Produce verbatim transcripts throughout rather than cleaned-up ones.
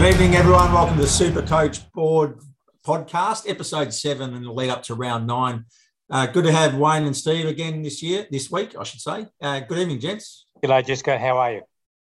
Good evening, everyone. Welcome to the Super Coach Board podcast, episode seven, and the lead up to round nine. Uh, good to have Wayne and Steve again this year, this week, I should say. Uh, good evening, gents. G'day, Jessica. How are you?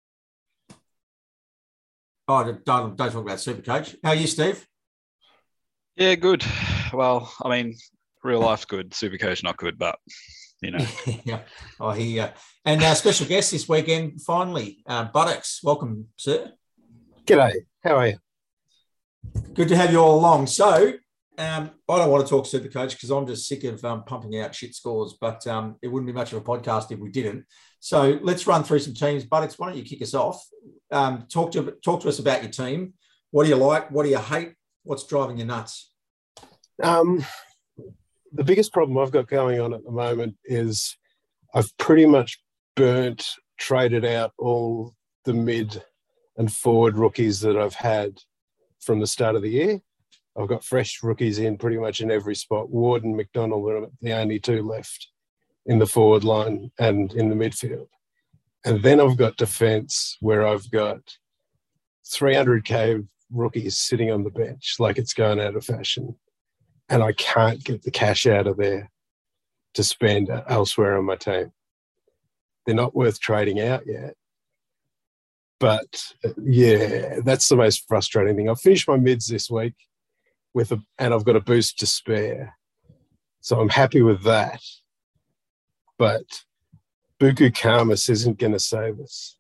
Oh, don't, don't talk about Super Coach. How are you, Steve? Yeah, good. Well, I mean, real life's good. Super Coach not good, but you know. yeah. Oh, he uh, and our special guest this weekend, finally, uh, Buttocks. Welcome, sir. G'day. How are you? Good to have you all along. So, um, I don't want to talk Super Coach because I'm just sick of um, pumping out shit scores, but um, it wouldn't be much of a podcast if we didn't. So let's run through some teams. Buttocks, why don't you kick us off? Um, talk to talk to us about your team. What do you like? What do you hate? What's driving you nuts? Um, the biggest problem I've got going on at the moment is I've pretty much burnt, traded out all the mid and forward rookies that I've had from the start of the year. I've got fresh rookies in pretty much in every spot. Ward and McDonald are the only two left in the forward line and in the midfield. And then I've got defence where I've got three hundred K rookies sitting on the bench like it's going out of fashion. And I can't get the cash out of there to spend elsewhere on my team. They're not worth trading out yet. But, yeah, that's the most frustrating thing. I've finished my mids this week with a, and I've got a boost to spare. So I'm happy with that. But Buku Khamis isn't going to save us.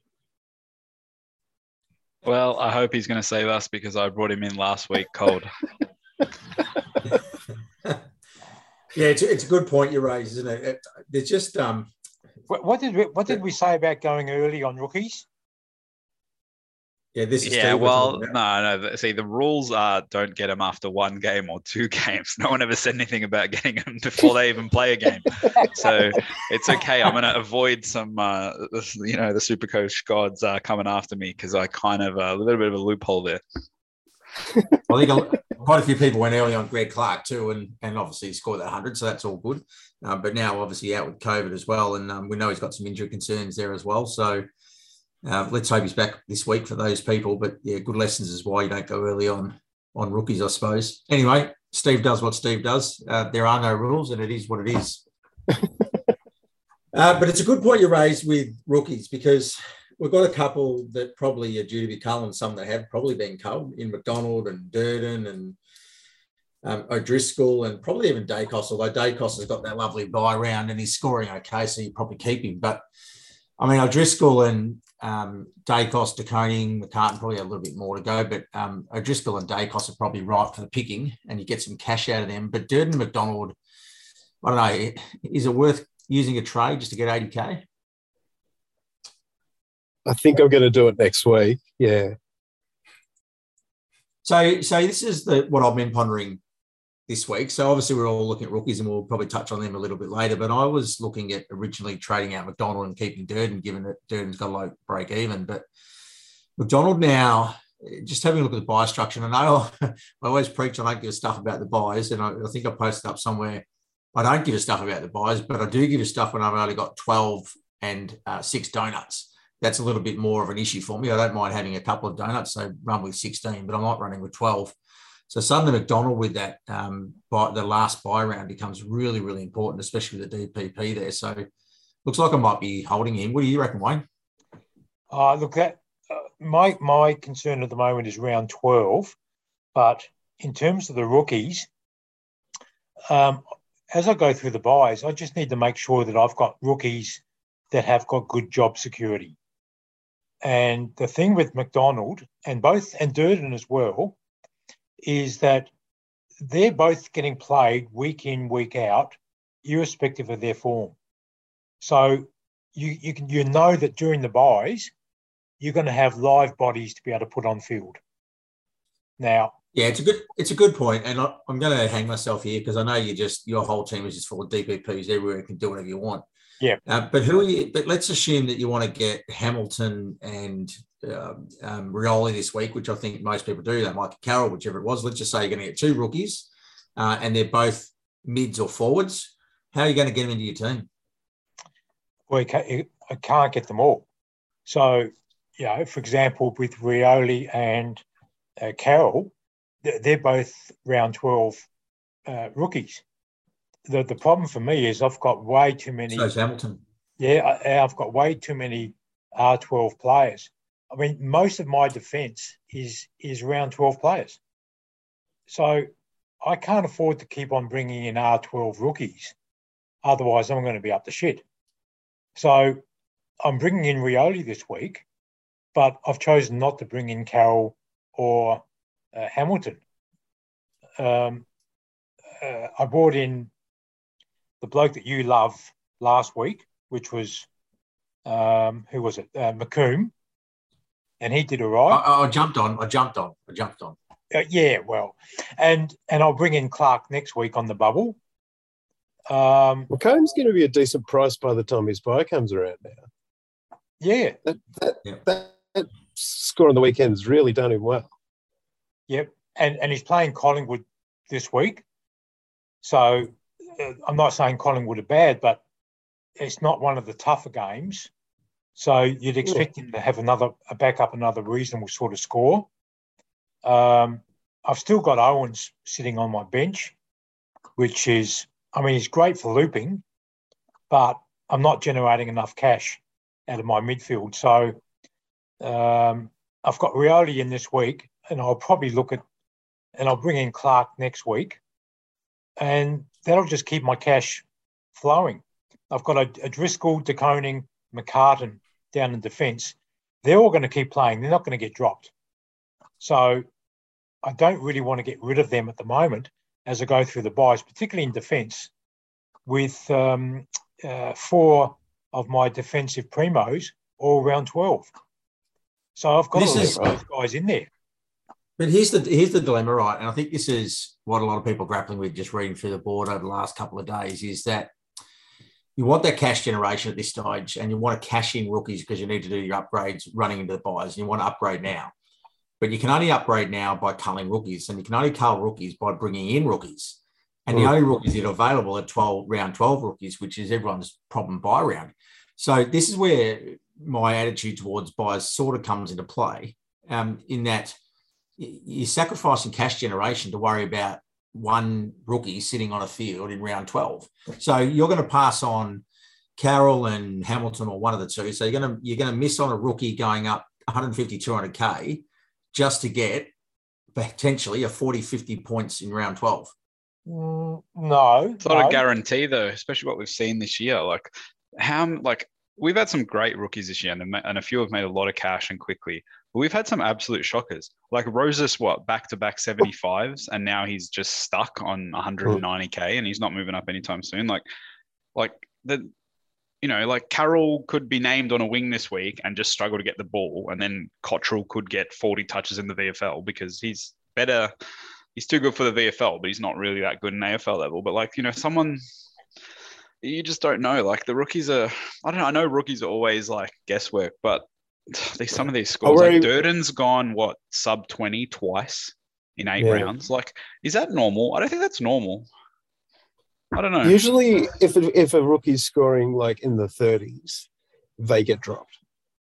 Well, I hope he's going to save us because I brought him in last week cold. Yeah, it's, it's a good point you raise, isn't it? it there's just um. What, what did we, what did we say about going early on rookies? Yeah, this is yeah. Well, no, no. See, the rules are don't get them after one game or two games. No one ever said anything about getting them before they even play a game. So it's okay. I'm going to avoid some, uh, you know, the Super Coach gods uh, coming after me because I kind of uh, a little bit of a loophole there. I think quite a few people went early on Greg Clark too, and and obviously he scored that one hundred, so that's all good. Uh, but now obviously out with COVID as well, and um, we know he's got some injury concerns there as well. So uh, let's hope he's back this week for those people. But yeah, good lessons is why you don't go early on on rookies, I suppose. Anyway, Steve does what Steve does. Uh, there are no rules, and it is what it is. uh, but it's a good point you raised with rookies because we've got a couple that probably are due to be culled and some that have probably been culled in McDonald and Durden and um, O'Driscoll and probably even Dacos, although Dacos has got that lovely bye round and he's scoring okay, so you probably keep him. But, I mean, O'Driscoll and um, Dacos, De Koning, McCartan probably have a little bit more to go, but um, O'Driscoll and Dacos are probably right for the picking and you get some cash out of them. But Durden and McDonald, I don't know, is it worth using a trade just to get eighty K? I think I'm going to do it next week. Yeah. So, so this is the what I've been pondering this week. So obviously we're all looking at rookies, and we'll probably touch on them a little bit later. But I was looking at originally trading out McDonald and keeping Durden, given that Durden's got a low break even. But McDonald now, just having a look at the buy structure, and I know I always preach I don't give stuff about the buys, and I, I think I posted up somewhere. I don't give a stuff about the buys, but I do give a stuff when I've only got twelve and uh, six donuts. That's a little bit more of an issue for me. I don't mind having a couple of donuts, so run with sixteen, but I'm not running with twelve. So suddenly McDonald with that, um, by the last buy round becomes really, really important, especially with the D P P there. So looks like I might be holding him. What do you reckon, Wayne? Uh, look, that uh, my my concern at the moment is round twelve, but in terms of the rookies, um, as I go through the buys, I just need to make sure that I've got rookies that have got good job security. And the thing with McDonald and both and Durden as well is that they're both getting played week in, week out, irrespective of their form. So you you can you know that during the buys, you're going to have live bodies to be able to put on field. Now, yeah, it's a good it's a good point, and I, I'm going to hang myself here because I know you just your whole team is just full of D P Ps everywhere. You can do whatever you want. Yeah, uh, but who are you? But let's assume that you want to get Hamilton and um, um, Rioli this week, which I think most people do. That Mike Carroll, whichever it was. Let's just say you're going to get two rookies, uh, and they're both mids or forwards. How are you going to get them into your team? Well, I can't get them all. So, you know, for example, with Rioli and uh, Carroll, they're both round twelve uh, rookies. The the problem for me is I've got way too many. So is Hamilton. Yeah, I, I've got way too many R twelve players. I mean, most of my defence is is round twelve players. So I can't afford to keep on bringing in R twelve rookies. Otherwise, I'm going to be up to shit. So I'm bringing in Rioli this week, but I've chosen not to bring in Carroll or uh, Hamilton. Um, uh, I brought in the bloke that you love last week, which was, um, who was it? Uh, McComb. And he did all right. I, I jumped on. I jumped on. I jumped on. Uh, yeah, well, and and I'll bring in Clark next week on the bubble. Um, well, Combs going to be a decent price by the time his buy comes around now. Yeah. That, that, yeah. that, that score on the weekend's really done him well. Yep. And, and he's playing Collingwood this week. So uh, I'm not saying Collingwood are bad, but it's not one of the tougher games. So you'd expect him to have another, a back up another reasonable sort of score. Um, I've still got Owens sitting on my bench, which is, I mean, he's great for looping, but I'm not generating enough cash out of my midfield. So um, I've got Rioli in this week, and I'll probably look at, and I'll bring in Clark next week, and that'll just keep my cash flowing. I've got a, a Driscoll, De Koning, McCartan down in defence. They're all going to keep playing. They're not going to get dropped. So I don't really want to get rid of them at the moment as I go through the buys, particularly in defence, with um, uh, four of my defensive primos all round twelve. So I've got This to is- leave those guys in there. But here's the here's the dilemma, right? And I think this is what a lot of people are grappling with just reading through the board over the last couple of days is that you want that cash generation at this stage and you want to cash in rookies because you need to do your upgrades running into the buys and you want to upgrade now. But you can only upgrade now by culling rookies, and you can only cull rookies by bringing in rookies. And the only rookies that are available are twelve round twelve rookies, which is everyone's problem buy round. So this is where my attitude towards buys sort of comes into play, um, in that you're sacrificing cash generation to worry about one rookie sitting on a field in round twelve. So you're going to pass on Carroll and Hamilton or one of the two. So you're going to you're going to miss on a rookie going up one fifty, two hundred K just to get potentially a forty, fifty points in round twelve. Mm, no. It's not no. a guarantee though, especially what we've seen this year. Like how, like we've had some great rookies this year, and, and a few have made a lot of cash and quickly. But we've had some absolute shockers. Like Rosas, what, back-to-back seventy-fives, and now he's just stuck on one ninety K, and he's not moving up anytime soon. Like, like the, you know, like Carroll could be named on a wing this week and just struggle to get the ball, and then Cottrell could get forty touches in the V F L because he's better. He's too good for the V F L, but he's not really that good in A F L level. But like, you know, someone. You just don't know. Like the rookies are, I don't know. I know rookies are always like guesswork, but these some of these scores, like Durden's gone what sub twenty twice in eight yeah. rounds. Like, is that normal? I don't think that's normal. I don't know. Usually, if it, if a rookie's scoring like in the thirties, they get dropped.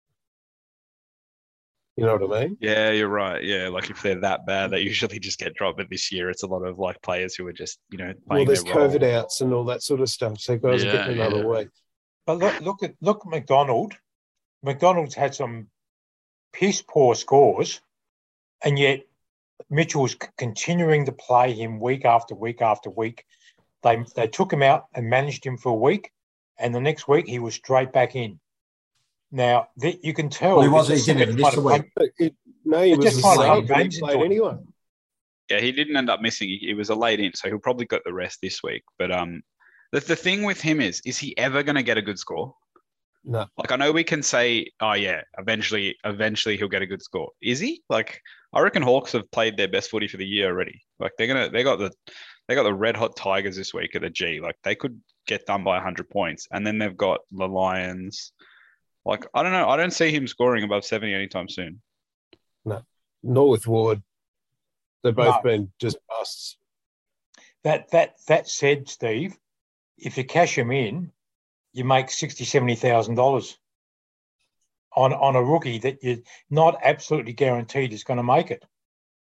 You know what I mean? Yeah, you're right. Yeah, like if they're that bad, they usually just get dropped. But this year, it's a lot of like players who are just, you know, playing well, there's their role. COVID outs and all that sort of stuff. So guys yeah, are getting another yeah. week. But look, look at look at McDonald. McDonald's had some piss poor scores, and yet Mitchell's c- continuing to play him week after week after week. They they took him out and managed him for a week, and the next week he was straight back in. Now th- you can tell. Well, he wasn't. He didn't even miss a week. It, no, he They're was just the trying to same hunt when he games played into it. anyway. Yeah, he didn't end up missing. He, he was a late in, so he'll probably got the rest this week. But um, the the thing with him is, is he ever going to get a good score? No. Like I know we can say, oh yeah, eventually, eventually he'll get a good score. Is he? Like I reckon Hawks have played their best footy for the year already. Like they're gonna, they got the, they got the red hot Tigers this week at the G. Like they could get done by one hundred points, and then they've got the Lions. Like I don't know, I don't see him scoring above seventy anytime soon. No, nor with Ward. They've both No. been just busts. That that that said, Steve, if you cash him in, you make sixty, seventy thousand dollars on on a rookie that you're not absolutely guaranteed is going to make it.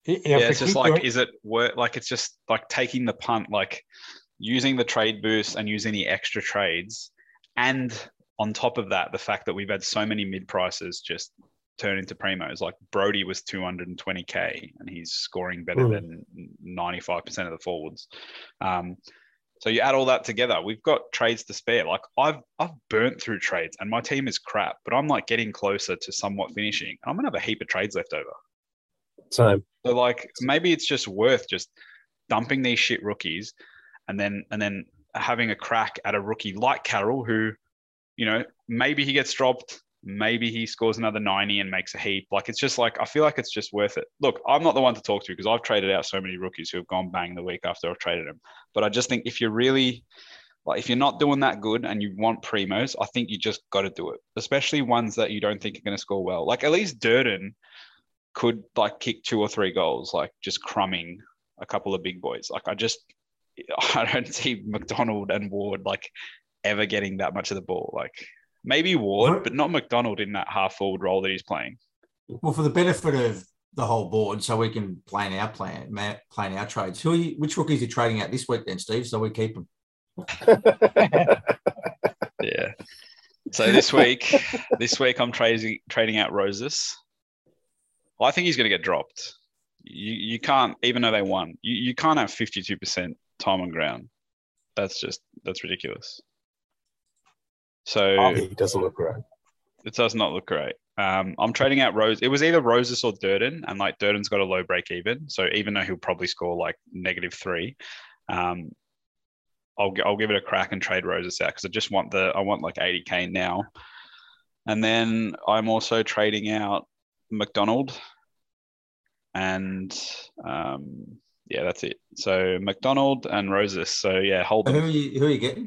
If yeah, we it's just keep like, doing- is it worth? Like, it's just like taking the punt, like using the trade boost and using the extra trades, and on top of that, the fact that we've had so many mid prices just turn into primos. Like Brody was two hundred twenty K and he's scoring better Mm. than ninety-five percent of the forwards. Um, so you add all that together, we've got trades to spare. Like I've I've burnt through trades and my team is crap, but I'm like getting closer to somewhat finishing. I'm gonna have a heap of trades left over. Same. So like maybe it's just worth just dumping these shit rookies and then and then having a crack at a rookie like Carroll, who, you know, maybe he gets dropped, maybe he scores another ninety and makes a heap. Like it's just like I feel like it's just worth it. Look, I'm not the one to talk to because I've traded out so many rookies who have gone bang the week after I've traded them. But I just think if you're really like if you're not doing that good and you want primos, I think you just got to do it, especially ones that you don't think are going to score well. Like at least Durden could like kick two or three goals, like just crumbing a couple of big boys. Like I just I don't see McDonald and Ward like ever getting that much of the ball. Like maybe Ward, but not McDonald in that half forward role that he's playing. Well, for the benefit of the whole board, so we can plan our plan, ma- plan our trades. Who are you, which rookies are you trading out this week then, Steve? So we keep them. Yeah. So this week, this week I'm trading trading out Roses. Well, I think he's going to get dropped. You you can't, even though they won, you, you can't have fifty-two percent time on ground. That's just that's ridiculous. So Oh, he doesn't look great. It does not look great. Um, I'm trading out Rose. It was either Roses or Durden, and like Durden's got a low break even. So even though he'll probably score like negative three, um, I'll I'll give it a crack and trade Roses out because I just want the I want like eighty K now. And then I'm also trading out McDonald, and um, yeah, that's it. So McDonald and Roses. So yeah, hold them. Who are you, who are you getting?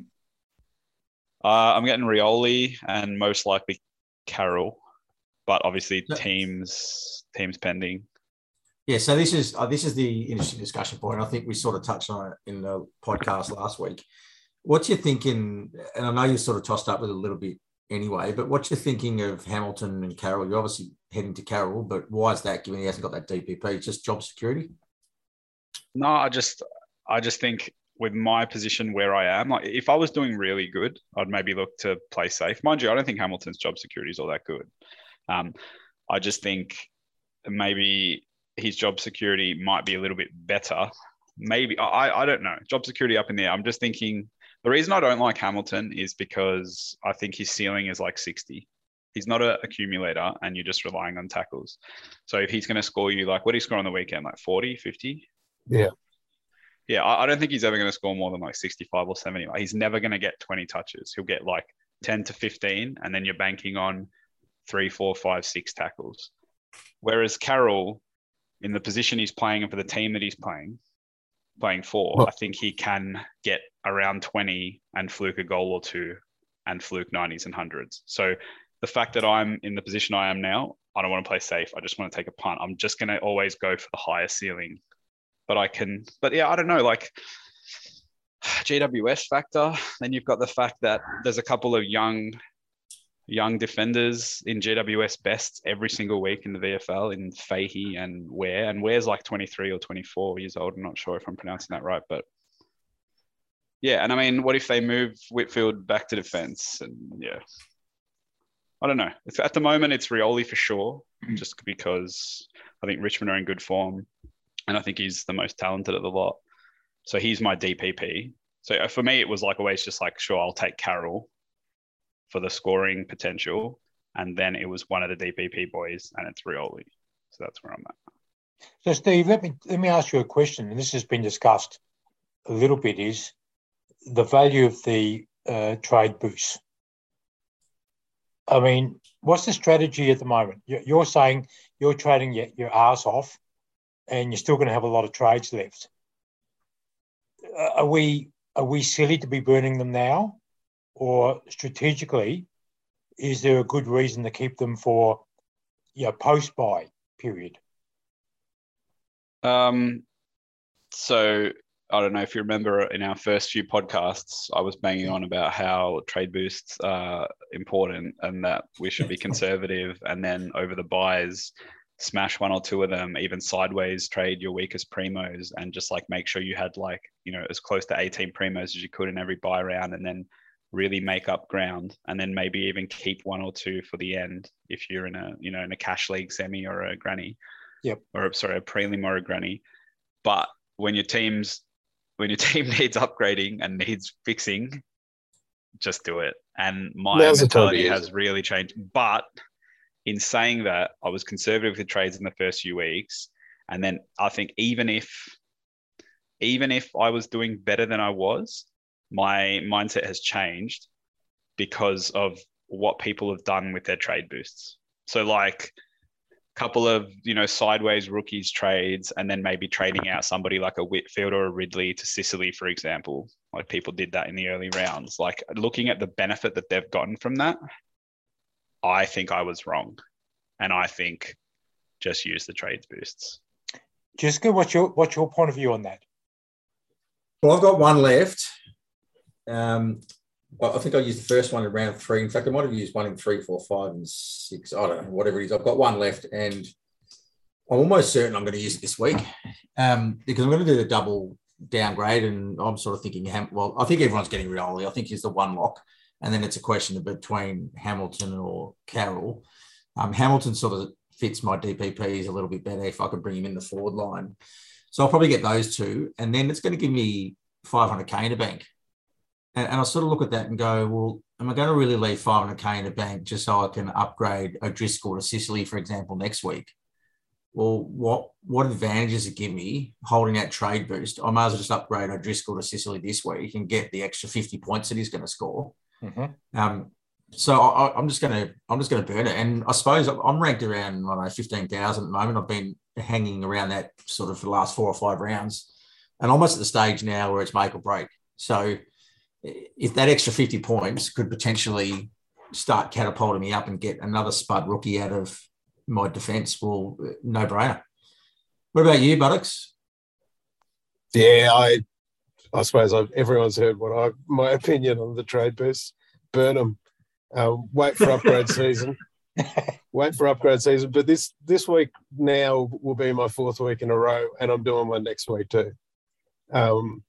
Uh, I'm getting Rioli and most likely Carroll, but obviously No. teams teams pending. Yeah, so this is uh, this is the interesting discussion point. I think we sort of touched on it in the podcast last week. What's your thinking? And I know you sort of tossed up with it a little bit anyway, but what's your thinking of Hamilton and Carroll? You're obviously heading to Carroll, but why is that? Given he hasn't got that D P P, just job security. No, I just I just think with my position where I am, like if I was doing really good, I'd maybe look to play safe. Mind you, I don't think Hamilton's job security is all that good. Um, I just think maybe his job security might be a little bit better. Maybe I I don't know. Job security up in there. I'm just thinking the reason I don't like Hamilton is because I think his ceiling is like sixty. He's not an accumulator and you're just relying on tackles. So if he's going to score you, like what did he score on the weekend? Like forty, fifty? Yeah. Yeah, I, I don't think he's ever going to score more than like sixty-five or seventy. Like, he's never going to get twenty touches. He'll get like ten to fifteen, and then you're banking on three, four, five, six tackles. Whereas Carroll, in the position he's playing and for the team that he's playing, playing for, Well, I think he can get around twenty and fluke a goal or two and fluke nineties and hundreds. So the fact that I'm in the position I am now, I don't want to play safe. I just want to take a punt. I'm just going to always go for the higher ceiling. But I can, but yeah, I don't know, like G W S factor. Then you've got the fact that there's a couple of young, young defenders in G W S best every single week in the V F L in Fahey and Ware. And Ware's like twenty-three or twenty-four years old. I'm not sure if I'm pronouncing that right, but yeah. And I mean, what if they move Whitfield back to defense? And yeah, I don't know. It's, at the moment, it's Rioli for sure, just because I think Richmond are in good form. And I think he's the most talented of the lot. So he's my D P P. So for me, it was like always just like, sure, I'll take Carroll for the scoring potential. And then it was one of the D P P boys and it's Rioli. So that's where I'm at. So, Steve, let me let me ask you a question, and this has been discussed a little bit, is the value of the uh, trade boost. I mean, what's the strategy at the moment? You're saying you're trading your, your arse off, and you're still going to have a lot of trades left. Are we are we silly to be burning them now? Or strategically, is there a good reason to keep them for your post-buy period? Um, so I don't know if you remember in our first few podcasts, I was banging on about how trade boosts are important and that we should be conservative. And then over the buys, smash one or two of them, even sideways trade your weakest primos, and just like make sure you had like, you know, as close to eighteen primos as you could in every buy round, and then really make up ground, and then maybe even keep one or two for the end if you're in a, you know, in a cash league semi or a granny. Yep. Or sorry, a prelim or a granny. But when your team's when your team needs upgrading and needs fixing, just do it. And my Now's the time to mentality use has it. really changed. But in saying that, I was conservative with trades in the first few weeks. And then I think even if even if I was doing better than I was, my mindset has changed because of what people have done with their trade boosts. So like a couple of, you know, sideways rookies trades, and then maybe trading out somebody like a Whitfield or a Ridley to Sicily, for example. Like people did that in the early rounds. Like looking at the benefit that they've gotten from that, I think I was wrong. And I think just use the trades boosts. Jessica, what's your what's your point of view on that? Well, I've got one left. Um, I think I used the first one in round three. In fact, I might have used one in three, four, five, and six. I don't know, whatever it is. I've got one left, and I'm almost certain I'm going to use it this week um, because I'm going to do the double downgrade, and I'm sort of thinking, well, I think everyone's getting Rioli. I think he's the one lock, and then it's a question of between Hamilton or Carroll. Um, Hamilton sort of fits my D P Ps a little bit better if I could bring him in the forward line. So I'll probably get those two, and then it's going to give me five hundred K in a bank. And, and I sort of look at that and go, well, am I going to really leave five hundred K in a bank just so I can upgrade O'Driscoll to Sicily, for example, next week? Well, what what advantages it give me holding that trade boost? I might as well just upgrade O'Driscoll to Sicily this week and get the extra fifty points that he's going to score. Mm-hmm. Um, so I, I'm just going to I'm just going to burn it. And I suppose I'm ranked around, I don't know, fifteen thousand at the moment. I've been hanging around that sort of for the last four or five rounds, and almost at the stage now where it's make or break. So if that extra fifty points could potentially start catapulting me up and get another spud rookie out of my defence, well, no brainer. What about you, Buttocks? Yeah, I I suppose I've, everyone's heard what I my opinion on the trade boosts. Burn them. Um, wait for upgrade season. Wait for upgrade season. But this this week now will be my fourth week in a row, and I'm doing one next week too. Um,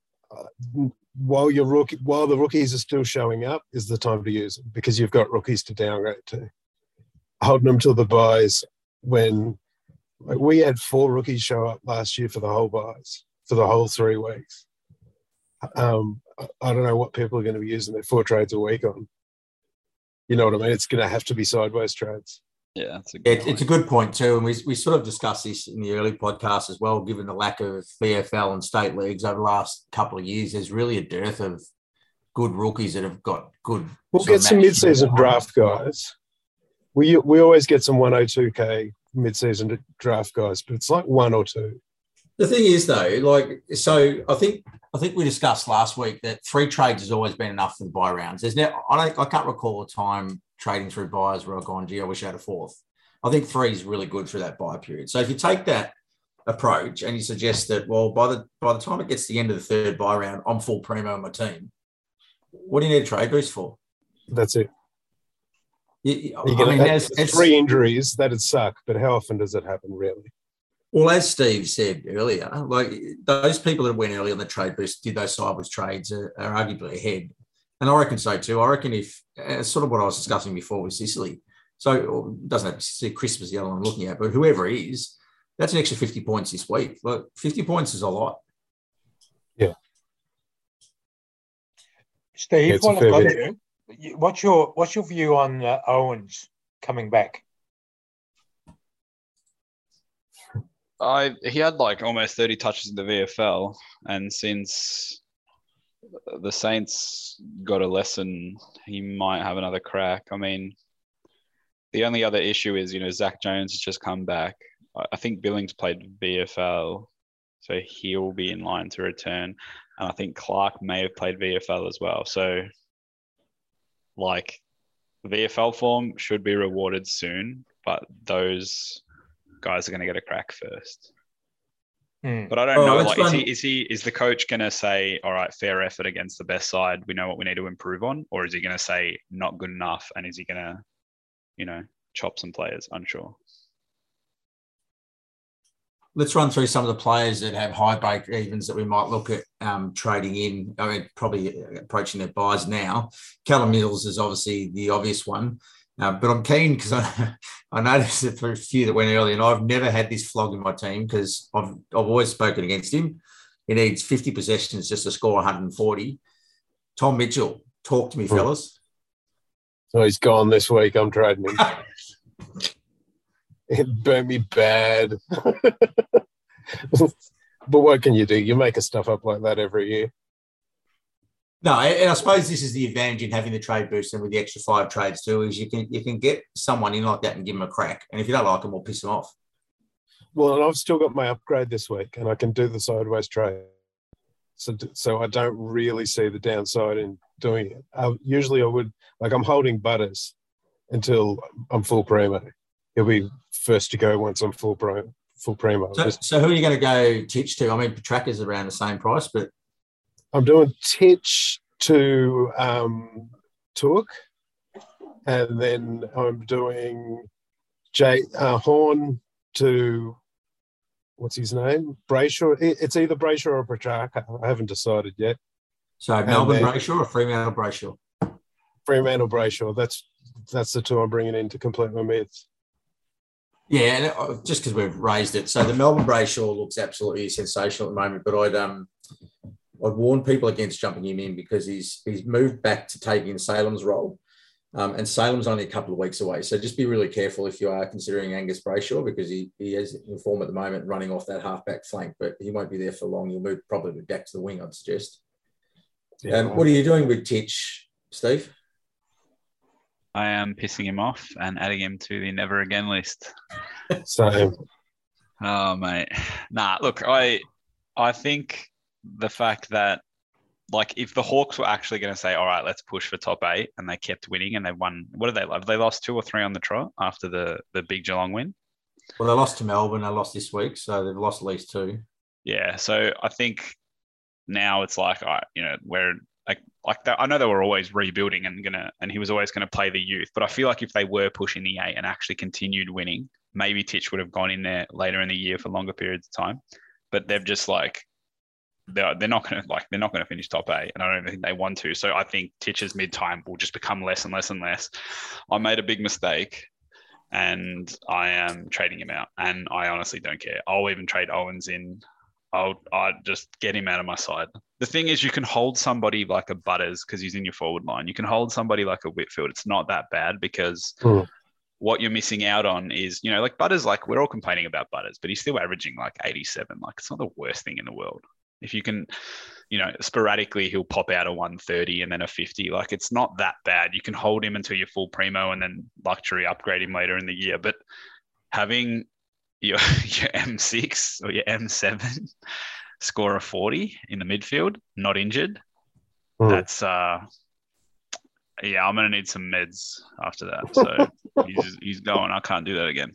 while your rookie, while the rookies are still showing up, is the time to use them because you've got rookies to downgrade to. Holding them till the buys when like, we had four rookies show up last year for the whole buys for the whole three weeks. Um, I don't know what people are going to be using their four trades a week on. You know what I mean? It's going to have to be sideways trades. Yeah, that's a good it, it's a good point too. And we, we sort of discussed this in the early podcast as well, given the lack of V F L and state leagues over the last couple of years, there's really a dearth of good rookies that have got good. We'll get some mid-season draft guys. We we always get some one oh two K mid-season draft guys, but it's like one or two. The thing is, though, like, so I think I think we discussed last week that three trades has always been enough for the buy rounds. There's now I don't I can't recall a time trading through buys where I've gone, gee, I wish I had a fourth. I think three is really good for that buy period. So if you take that approach and you suggest that, well, by the by the time it gets to the end of the third buy round, I'm full primo on my team. What do you need a trade boost for? That's it. You, I I mean, as, as, as, three injuries, that'd suck, but how often does it happen, really? Well, as Steve said earlier, like those people that went early on the trade boost did those sideways trades are, are arguably ahead. And I reckon so too. I reckon if, uh, sort of what I was discussing before with Sicily, so it doesn't have to see Christmas the other one I'm looking at, but whoever it is, that's an extra fifty points this week. Like fifty points is a lot. Yeah. Steve, yeah, while I've got you, what's your what's your view on uh, Owens coming back? I he had like almost thirty touches in the V F L, and since the Saints got a lesson, he might have another crack. I mean, the only other issue is, you know, Zach Jones has just come back. I think Billings played V F L, so he'll be in line to return. And I think Clark may have played V F L as well. So, like, V F L form should be rewarded soon, but those guys are going to get a crack first. Hmm. But I don't Oh, know. that's Like, is fun. he is he is the coach going to say, "All right, fair effort against the best side. We know what we need to improve on," or is he going to say, "Not good enough"? And is he going to, you know, chop some players? Unsure. let's run through some of the players that have high break evens that we might look at um, trading in. I mean, probably approaching their buys now. Callum Mills is obviously the obvious one, uh, but I'm keen because I, I noticed it for a few that went early, and I've never had this flog in my team because I've I've always spoken against him. He needs fifty possessions just to score one hundred forty. Tom Mitchell, talk to me, fellas. So he's gone this week. I'm trading him. It burnt me bad. But what can you do? You make a stuff up like that every year. No, and I suppose this is the advantage in having the trade boost and with the extra five trades too, is you can you can get someone in like that and give them a crack. And if you don't like them, we'll piss them off. Well, and I've still got my upgrade this week, and I can do the sideways trade. So, so I don't really see the downside in doing it. I, usually I would, like I'm holding Butters until I'm full primo. He'll be first to go once I'm full primo. Full primo. So, Just, so who are you going to go Titch to? I mean, Petraka's around the same price, but I'm doing Titch to um, Took, and then I'm doing Jay uh, Horn to what's his name? Brayshaw. It's either Brayshaw or Petraka. I haven't decided yet. So Melbourne Brayshaw or Fremantle Brayshaw? Fremantle Brayshaw. That's that's the two I'm bringing in to complete my mids. Yeah, and just because we've raised it. So the Melbourne Brayshaw looks absolutely sensational at the moment, but I'd um I'd warn people against jumping him in because he's he's moved back to taking Salem's role. Um, and Salem's only a couple of weeks away. So just be really careful if you are considering Angus Brayshaw because he, he is in form at the moment running off that half-back flank, but he won't be there for long. He'll move probably back to the wing, I'd suggest. Yeah, um, what are you doing with Titch, Steve? I am pissing him off and adding him to the never again list. Same. Oh, mate. Nah, look, I I think the fact that like if the Hawks were actually going to say, all right, let's push for top eight, and they kept winning and they won, what did they love? They lost two or three on the trot after the, the big Geelong win. Well, they lost to Melbourne. They lost this week, so they've lost at least two. Yeah, so I think now it's like, all right, you know, we're like, like that, I know they were always rebuilding and gonna, and he was always going to play the youth, but I feel like if they were pushing the eight and actually continued winning, maybe Titch would have gone in there later in the year for longer periods of time. But they've just like, They're, they're not going to like they're not going to finish top eight, and I don't think they want to. So I think Titch's mid time will just become less and less and less. I made a big mistake, and I am trading him out. And I honestly don't care. I'll even trade Owens in. I'll I just get him out of my side. The thing is, you can hold somebody like a Butters because he's in your forward line. You can hold somebody like a Whitfield. It's not that bad because. Hmm. What you're missing out on is, you know, like Butters, like we're all complaining about Butters, but he's still averaging like eighty-seven. Like it's not the worst thing in the world. If you can, you know, sporadically he'll pop out a one thirty and then a fifty. Like it's not that bad. You can hold him until you're full primo and then luxury upgrade him later in the year. But having your your M six or your M seven score a forty in the midfield, not injured, mm. that's uh yeah, I'm gonna need some meds after that. So he's he's going. I can't do that again.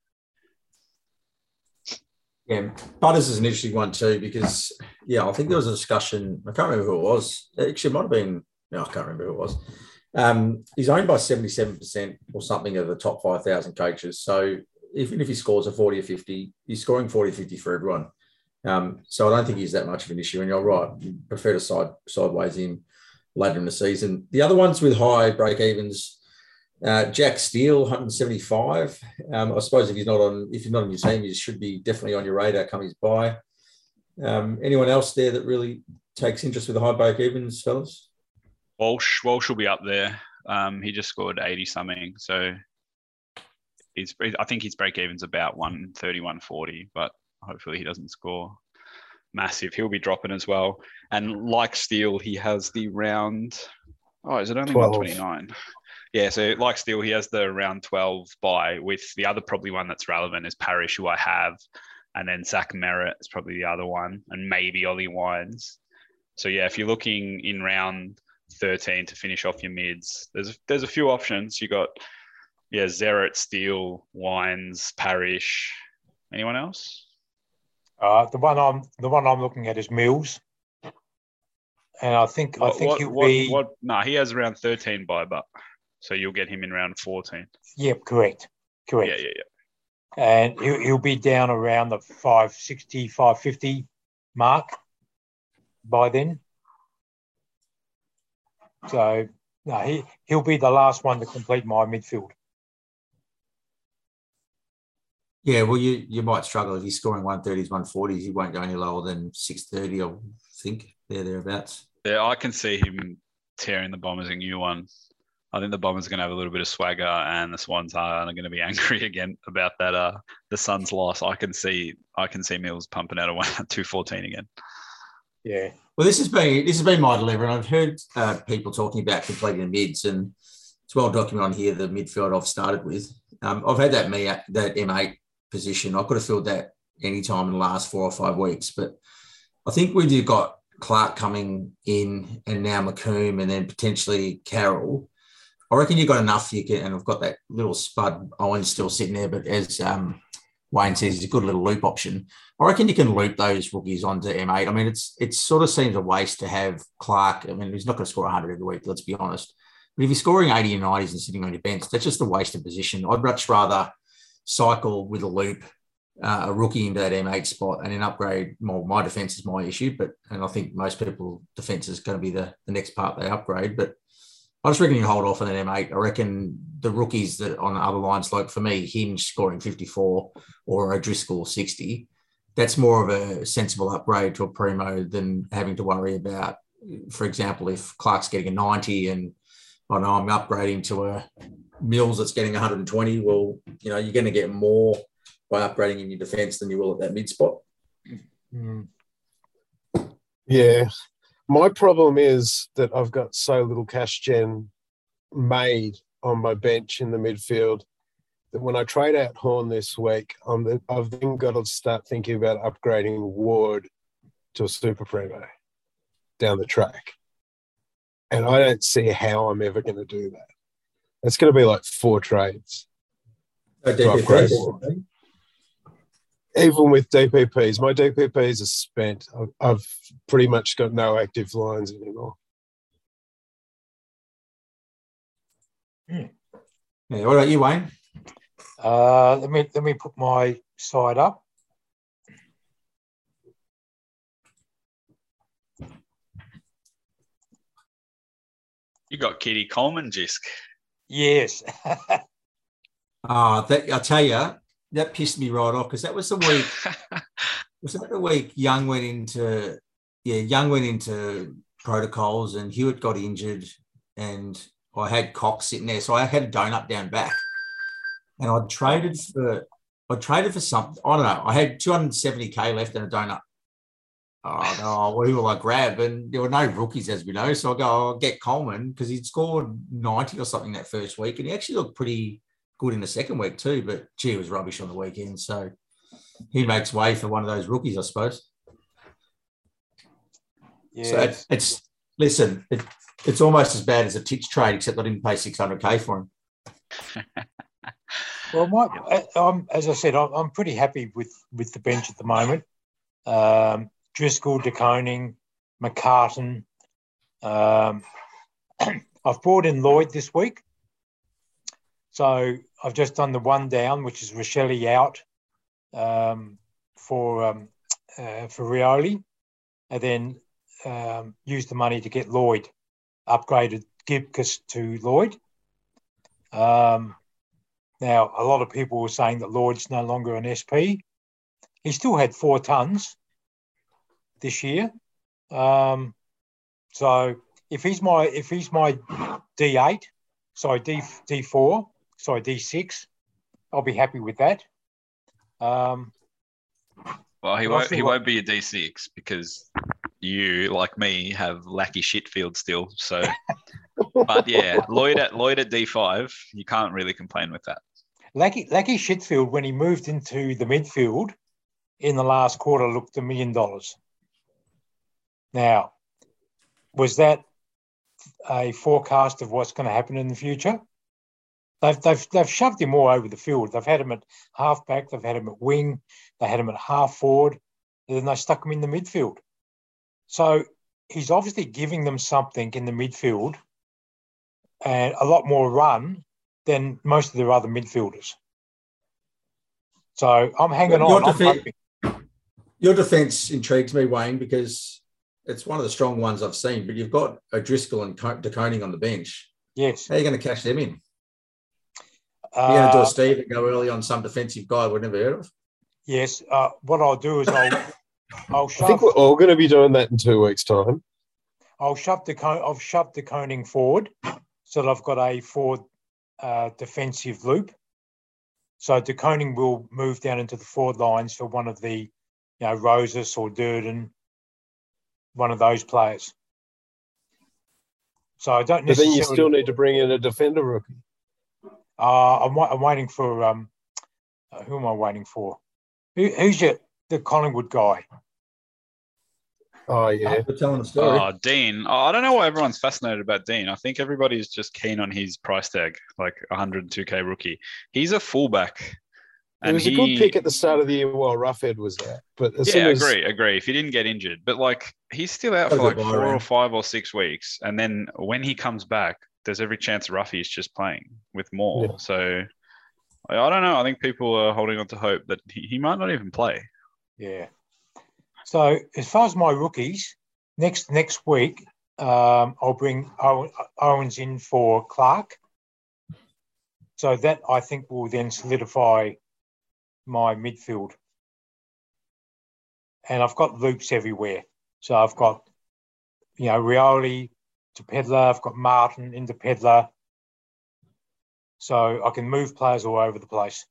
Yeah, Butters is an interesting one too because, yeah, I think there was a discussion. I can't remember who it was. Actually, it might have been, no, I can't remember who it was. Um, he's owned by seventy-seven percent or something of the top five thousand coaches. So even if he scores a forty or fifty, he's scoring forty, fifty for everyone. Um, so I don't think he's that much of an issue. And you're right, you prefer to side sideways him later in the season. The other ones with high break-evens, Uh, Jack Steele, one hundred seventy-five. Um, I suppose if he's not on, if he's not on your team, he should be definitely on your radar come his buy. Um, anyone else there that really takes interest with the high break evens, fellas? Walsh, Walsh will be up there. Um, he just scored eighty something, so he's. I think his break even's about one thirty, one forty, but hopefully he doesn't score massive. He'll be dropping as well. And like Steele, he has the round. Oh, is it only one twenty-nine? Yeah, so like Steele, he has the round twelve bye with the other probably one that's relevant is Parrish, who I have, and then Zach Merritt is probably the other one, and maybe Ollie Wines. So yeah, if you're looking in round thirteen to finish off your mids, there's there's a few options. You got yeah, Zerrett, Steele, Wines, Parrish. Anyone else? Uh, the one I'm the one I'm looking at is Mills, and I think what, I think what, he'll what, be. What, no, nah, he has around thirteen bye, but. So you'll get him in round fourteen. Yep, correct. Correct. Yeah, yeah, yeah. and he'll, he'll be down around the five sixty, five fifty mark by then. So no, he, he'll be the last one to complete my midfield. Yeah, well, you you might struggle if he's scoring one thirties, one forties. He won't go any lower than six thirty, I think. There, thereabouts. Yeah, I can see him tearing the Bombers a new one. I think the Bombers are going to have a little bit of swagger, and the Swans are going to be angry again about that. Uh, the Suns' loss. I can see, I can see Mills pumping out a two fourteen again. Yeah. Well, this has been this has been my delivery, and I've heard uh, people talking about completing the mids, and it's well documented on here the midfield I've started with. Um, I've had that me that M eight position. I could have filled that any time in the last four or five weeks, but I think when you've got Clark coming in and now McComb and then potentially Carroll, I reckon you've got enough. You can, and I've got that little Spud Owen still sitting there, but as um, Wayne says, it's a good little loop option. I reckon you can loop those rookies onto M eight. I mean, it's it sort of seems a waste to have Clark. I mean, he's not going to score one hundred every week, let's be honest. But if you're scoring eighty and nineties and sitting on your bench, that's just a waste of position. I'd much rather cycle with a loop, uh, a rookie into that M eight spot and then upgrade. Well, my defence is my issue, but and I think most people defence is going to be the, the next part they upgrade. But I just reckon you hold off on an M eight. I reckon the rookies that on other lines, like for me, Hinge scoring fifty-four or O'Driscoll sixty, that's more of a sensible upgrade to a primo than having to worry about, for example, if Clark's getting a ninety and I know I'm upgrading to a Mills that's getting one hundred twenty, well, you know, you're going to get more by upgrading in your defence than you will at that mid spot. Mm. Yeah. My problem is that I've got so little cash gen made on my bench in the midfield that when I trade out Horn this week, I'm the, I've then got to start thinking about upgrading Ward to a super primo down the track. And I don't see how I'm ever going to do that. It's going to be like four trades. No D P Ps. Even with D P Ps, my D P Ps are spent. I've, I've pretty much got no active lines anymore. Hmm. Yeah, what about you, Wayne? Uh, let me let me put my side up. You got Kitty Coleman, Jisk. Yes. Ah, uh, that I'll tell you, that pissed me right off because that was the week. Was that the week Young went into? Yeah, Young went into protocols and Hewitt got injured, and I had Cox sitting there, so I had a donut down back, and I traded for I traded for something. I don't know. I had two hundred seventy K left in a donut. Oh, no, what who will I grab? And there were no rookies, as we know. So I go, I'll get Coleman because he'd scored ninety or something that first week. And he actually looked pretty good in the second week too. But, gee, it was rubbish on the weekend. So he makes way for one of those rookies, I suppose. Yes. So it's, it's listen, it, it's almost as bad as a Tix trade, except I didn't pay six hundred K for him. Well, my, I'm, as I said, I'm, I'm pretty happy with, with the bench at the moment. Um, Driscoll, De Koning, McCartan. Um, I've brought in Lloyd this week. So I've just done the one down, which is Rochelle out um, for um, uh, for Rioli, and then um, used the money to get Lloyd, upgraded Gibcus to Lloyd. Um, now, a lot of people were saying that Lloyd's no longer an S P. He still had four tons this year. Um, so if he's my if he's my D eight, sorry, D D4, sorry, D six, I'll be happy with that. Um, well, he won't he what... won't be a D six because you, like me, have Lackey Shitfield still. So but yeah, Lloyd at Lloyd at D five, you can't really complain with that. Lackey Lackey Shitfield, when he moved into the midfield in the last quarter, looked a million dollars. Now, was that a forecast of what's going to happen in the future? They've, they've, they've shoved him all over the field. They've had him at half-back, they've had him at wing, they had him at half-forward, and then they stuck him in the midfield. So he's obviously giving them something in the midfield and a lot more run than most of their other midfielders. So I'm hanging Your, on. I'm defe- hoping. your defence intrigues me, Wayne, because it's one of the strong ones I've seen. But you've got O'Driscoll and De Koning on the bench. Yes. How are you going to cash them in? You're going to do Uh, a Steve and go early on some defensive guy we've never heard of? yes. Uh, what I'll do is I'll I'll I shove think we're all going to be doing that in two weeks' time. I'll shove the I've shoved De Koning forward, so that I've got a forward uh, defensive loop. So De Koning will move down into the forward lines for one of the, you know, Roses or Durden, one of those players. So I don't But then necessarily. you still need to bring in a defender rookie. Uh, I'm, wa- I'm waiting for um, uh, who am I waiting for? Who, who's your the Collingwood guy? Oh, yeah. We're telling a story. Oh, Dean. Oh, I don't know why everyone's fascinated about Dean. I think everybody's just keen on his price tag, like one hundred two K rookie. He's a fullback. It was he, a good pick at the start of the year while Roughhead was there. But as yeah, soon as, agree, agree. If he didn't get injured, but like he's still out That for was a like buy four or round. five or six weeks, and then when he comes back, there's every chance Ruffy's just playing with more. Yeah. So I I don't know. I think people are holding on to hope that he, he might not even play. Yeah. So as far as my rookies, next next week um, I'll bring Owen, Owens in for Clark. So that I think will then solidify my midfield. And I've got loops everywhere. So I've got, you know, Rioli to Pedler. I've got Martin into Pedler. So I can move players all over the place.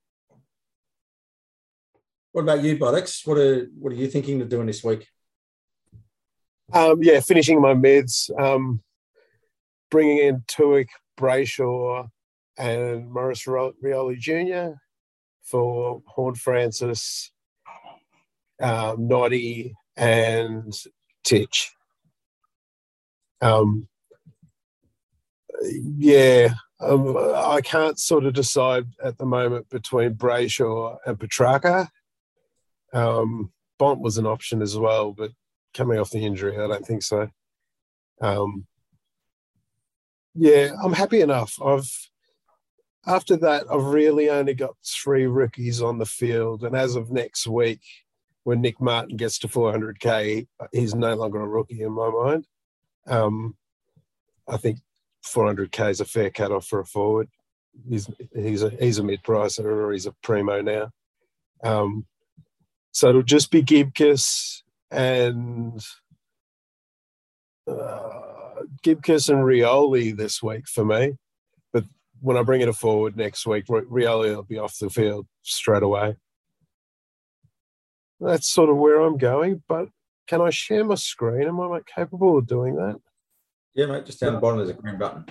What about you, Buttocks? What are what are you thinking of doing this week? um, yeah, finishing my mids, um, bringing in Tuick, Brayshaw, and Morris Rioli Junior for Horn Francis, um, Noddy, and Titch. Um, yeah, um, I can't sort of decide at the moment between Brayshaw and Petrarca. Um, Bont was an option as well, but coming off the injury, I don't think so. Um, yeah, I'm happy enough. I've after that, I've really only got three rookies on the field, and as of next week, when Nick Martin gets to four hundred K, he's no longer a rookie in my mind. Um, I think four hundred K is a fair cutoff for a forward. He's he's a he's a mid-pricer, or he's a primo now. Um, so it'll just be Gibcus and uh, Gibcus and Rioli this week for me. But when I bring it forward next week, Rioli will be off the field straight away. That's sort of where I'm going. But can I share my screen? Am I capable of doing that? Yeah, mate, just down the bottom there's a green button.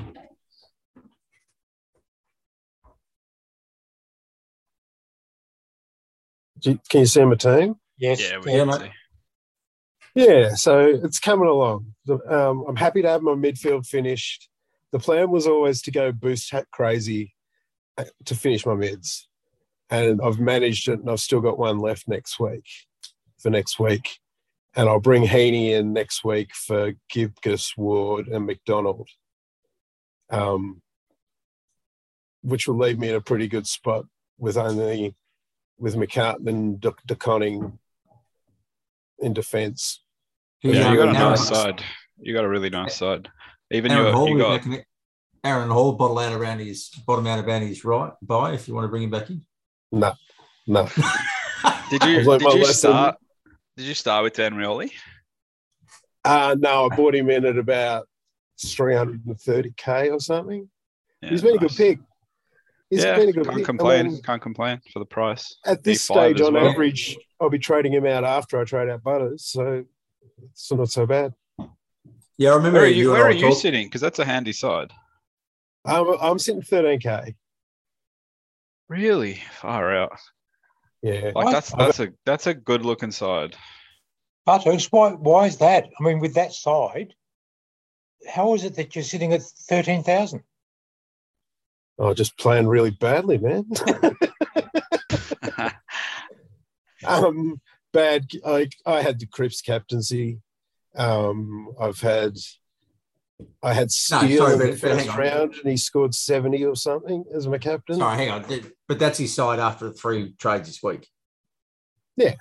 Do you, can you see my team? Yes. Yeah, we Yeah, can mate. see. Yeah, so it's coming along. Um, I'm happy to have my midfield finished. The plan was always to go boost hat crazy to finish my mids. And I've managed it, and I've still got one left next week, for next week. And I'll bring Heaney in next week for Gibcus, Ward, and McDonald, um, which will leave me in a pretty good spot with only with McCartan and De, De Koning in defence. Yeah, you got a Aaron- nice side. You got a really nice side. Even Aaron your, Hall, you we got reckon Aaron Hall bottle out around his bottom out about his right by if you want to bring him back in. No, no. Did you I've learnt did my you lesson. start? Did you start with Dan Rioli? Uh, no, I bought him in at about three hundred thirty K or something. Yeah, He's been a good nice. pick. He's yeah, been a good can't pick. complain. I mean, can't complain for the price. at this D five stage, as on well. average, I'll be trading him out after I trade out Butters, so it's not so bad. Yeah, I remember Where are you, you? and Where I are you talked- sitting? Because that's a handy side. I'm, I'm sitting thirteen K. Really far out. Yeah. Like What? that's that's a that's a good looking side. Butters, why, why is that? I mean, with that side, how is it that you're sitting at thirteen thousand? Oh, just playing really badly, man. um, bad. Like I had the Cripps captaincy. Um, I've had I had No, Steele sorry, in the but, but hang first on. round, and he scored seventy or something as my captain. Sorry, hang on. But that's his side after the three trades this week. Yes.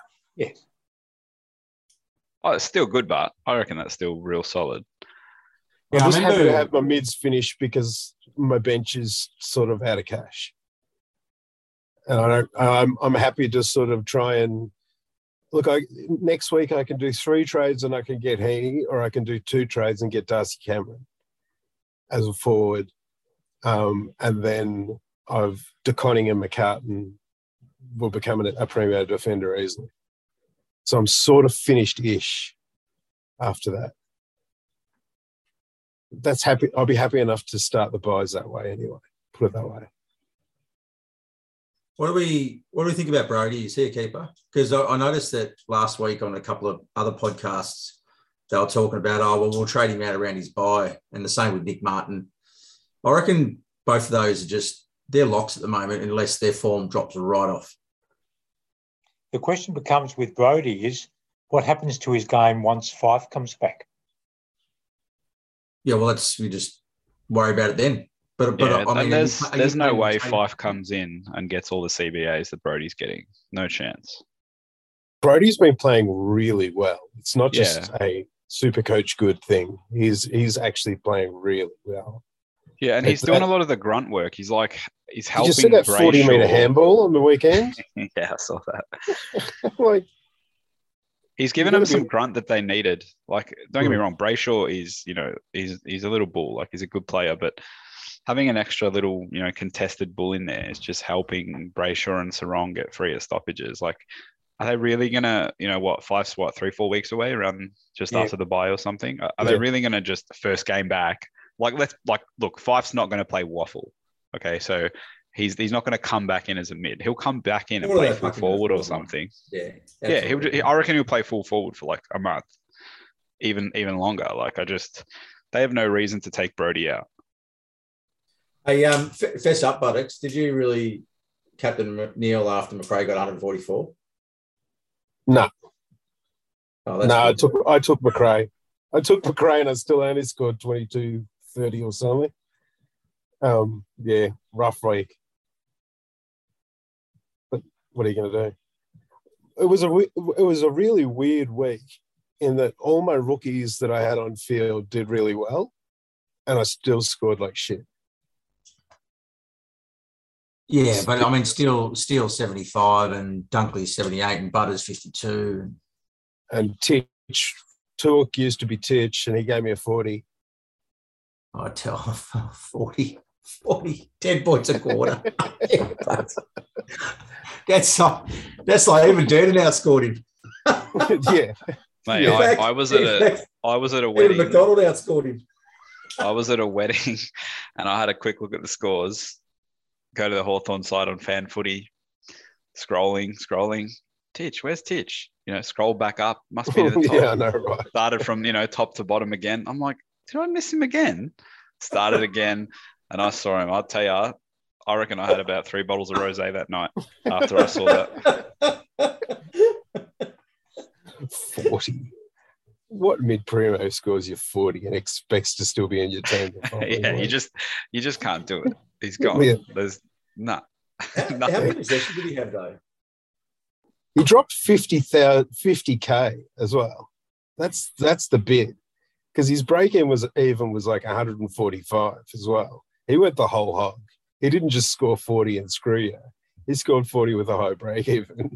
Oh, it's still good, but I reckon that's still real solid. Yeah, I'm I just happy to remember- have my mids finish because my bench is sort of out of cash, and I don't. I'm I'm happy to sort of try and look. I next week I can do three trades and I can get Heaney, or I can do two trades and get Darcy Cameron as a forward, um, and then I've DeConning and McCartan will become a premier defender easily. So I'm sort of finished-ish after that. That's happy. I'll be happy enough to start the buys that way anyway. Put it that way. What do we what do we think about Brody? Is he a keeper? Because I, I noticed that last week on a couple of other podcasts, they were talking about, oh, well, we'll trade him out around his buy, and the same with Nick Martin. I reckon both of those are just, they're locks at the moment unless their form drops right off. The question becomes with Brody is what happens to his game once Fife comes back? Yeah, well, that's, we just worry about it then. But, but Yeah, I mean, and there's are you- are there's you no paying way the trade- Fife comes in and gets all the C B As that Brody's getting. No chance. Brody's been playing really well. It's not just Yeah. a super coach good thing. He's he's actually playing really well. Yeah, and But he's doing that- a lot of the grunt work. He's like he's Did helping. you see that forty meter Brayshaw. handball on the weekend? Yeah, I saw that. Like, He's given You're them gonna some be- grunt that they needed. Like, don't get me Mm. wrong, Brayshaw is, you know, he's he's a little bull. Like, he's a good player, but having an extra little, you know, contested bull in there is just helping Brayshaw and Sarong get freer stoppages. Like, are they really gonna, you know, what Fife's what three, four weeks away, around just Yeah. after the bye or something? Are, are Yeah. they really gonna just first game back? Like, let's like look, Fife's not gonna play waffle. Okay, so he's he's not gonna come back in as a mid. He'll come back in and What are play they full fucking forward or forward line? something. Yeah. Yeah, he'll. absolutely. I reckon he'll play full forward for like a month, even even longer. Like, I just, they have no reason to take Brody out. Hey, um, f- fess up, Buttocks. Did you really captain Neil after McRae got one forty-four? no, Oh, no. that's I good. took I took McRae. I took McRae, and I still only scored twenty-two thirty or something. Um, yeah, rough week. But what are you going to do? It was a re- it was a really weird week in that all my rookies that I had on field did really well, and I still scored like shit. Yeah, but I mean, still, still seventy-five and Dunkley seventy-eight and Butters fifty-two. And Titch, Took used to be Titch, and he gave me a forty. I tell forty, forty, ten points a quarter. Yeah, but that's like, that's like even Durden outscored him. Yeah, Mate, Yeah. I, In fact- I was at in a fact, I was at a even wedding. McDonald outscored him. I was at a wedding, and I had a quick look at the scores. Go to the Hawthorn side on Fan Footy, scrolling, scrolling. Titch, where's Titch? You know, scroll back up. Must be to the top. yeah, I know, right? Started from, you know, top to bottom again. I'm like, did I miss him again? Started again, and I saw him. I'll tell you, I reckon I had about three bottles of rosé that night after I saw that. forty. What mid primo scores you forty and expects to still be in your team? the following Yeah, you week? just you just can't do it. He's gone. Yeah. There's nah. How, how Nothing. many possessions did he have, though? He dropped fifty K as well. That's that's the bid, because his break in was even was like one forty-five as well. He went the whole hog. He didn't just score forty and screw you. He scored forty with a high break even.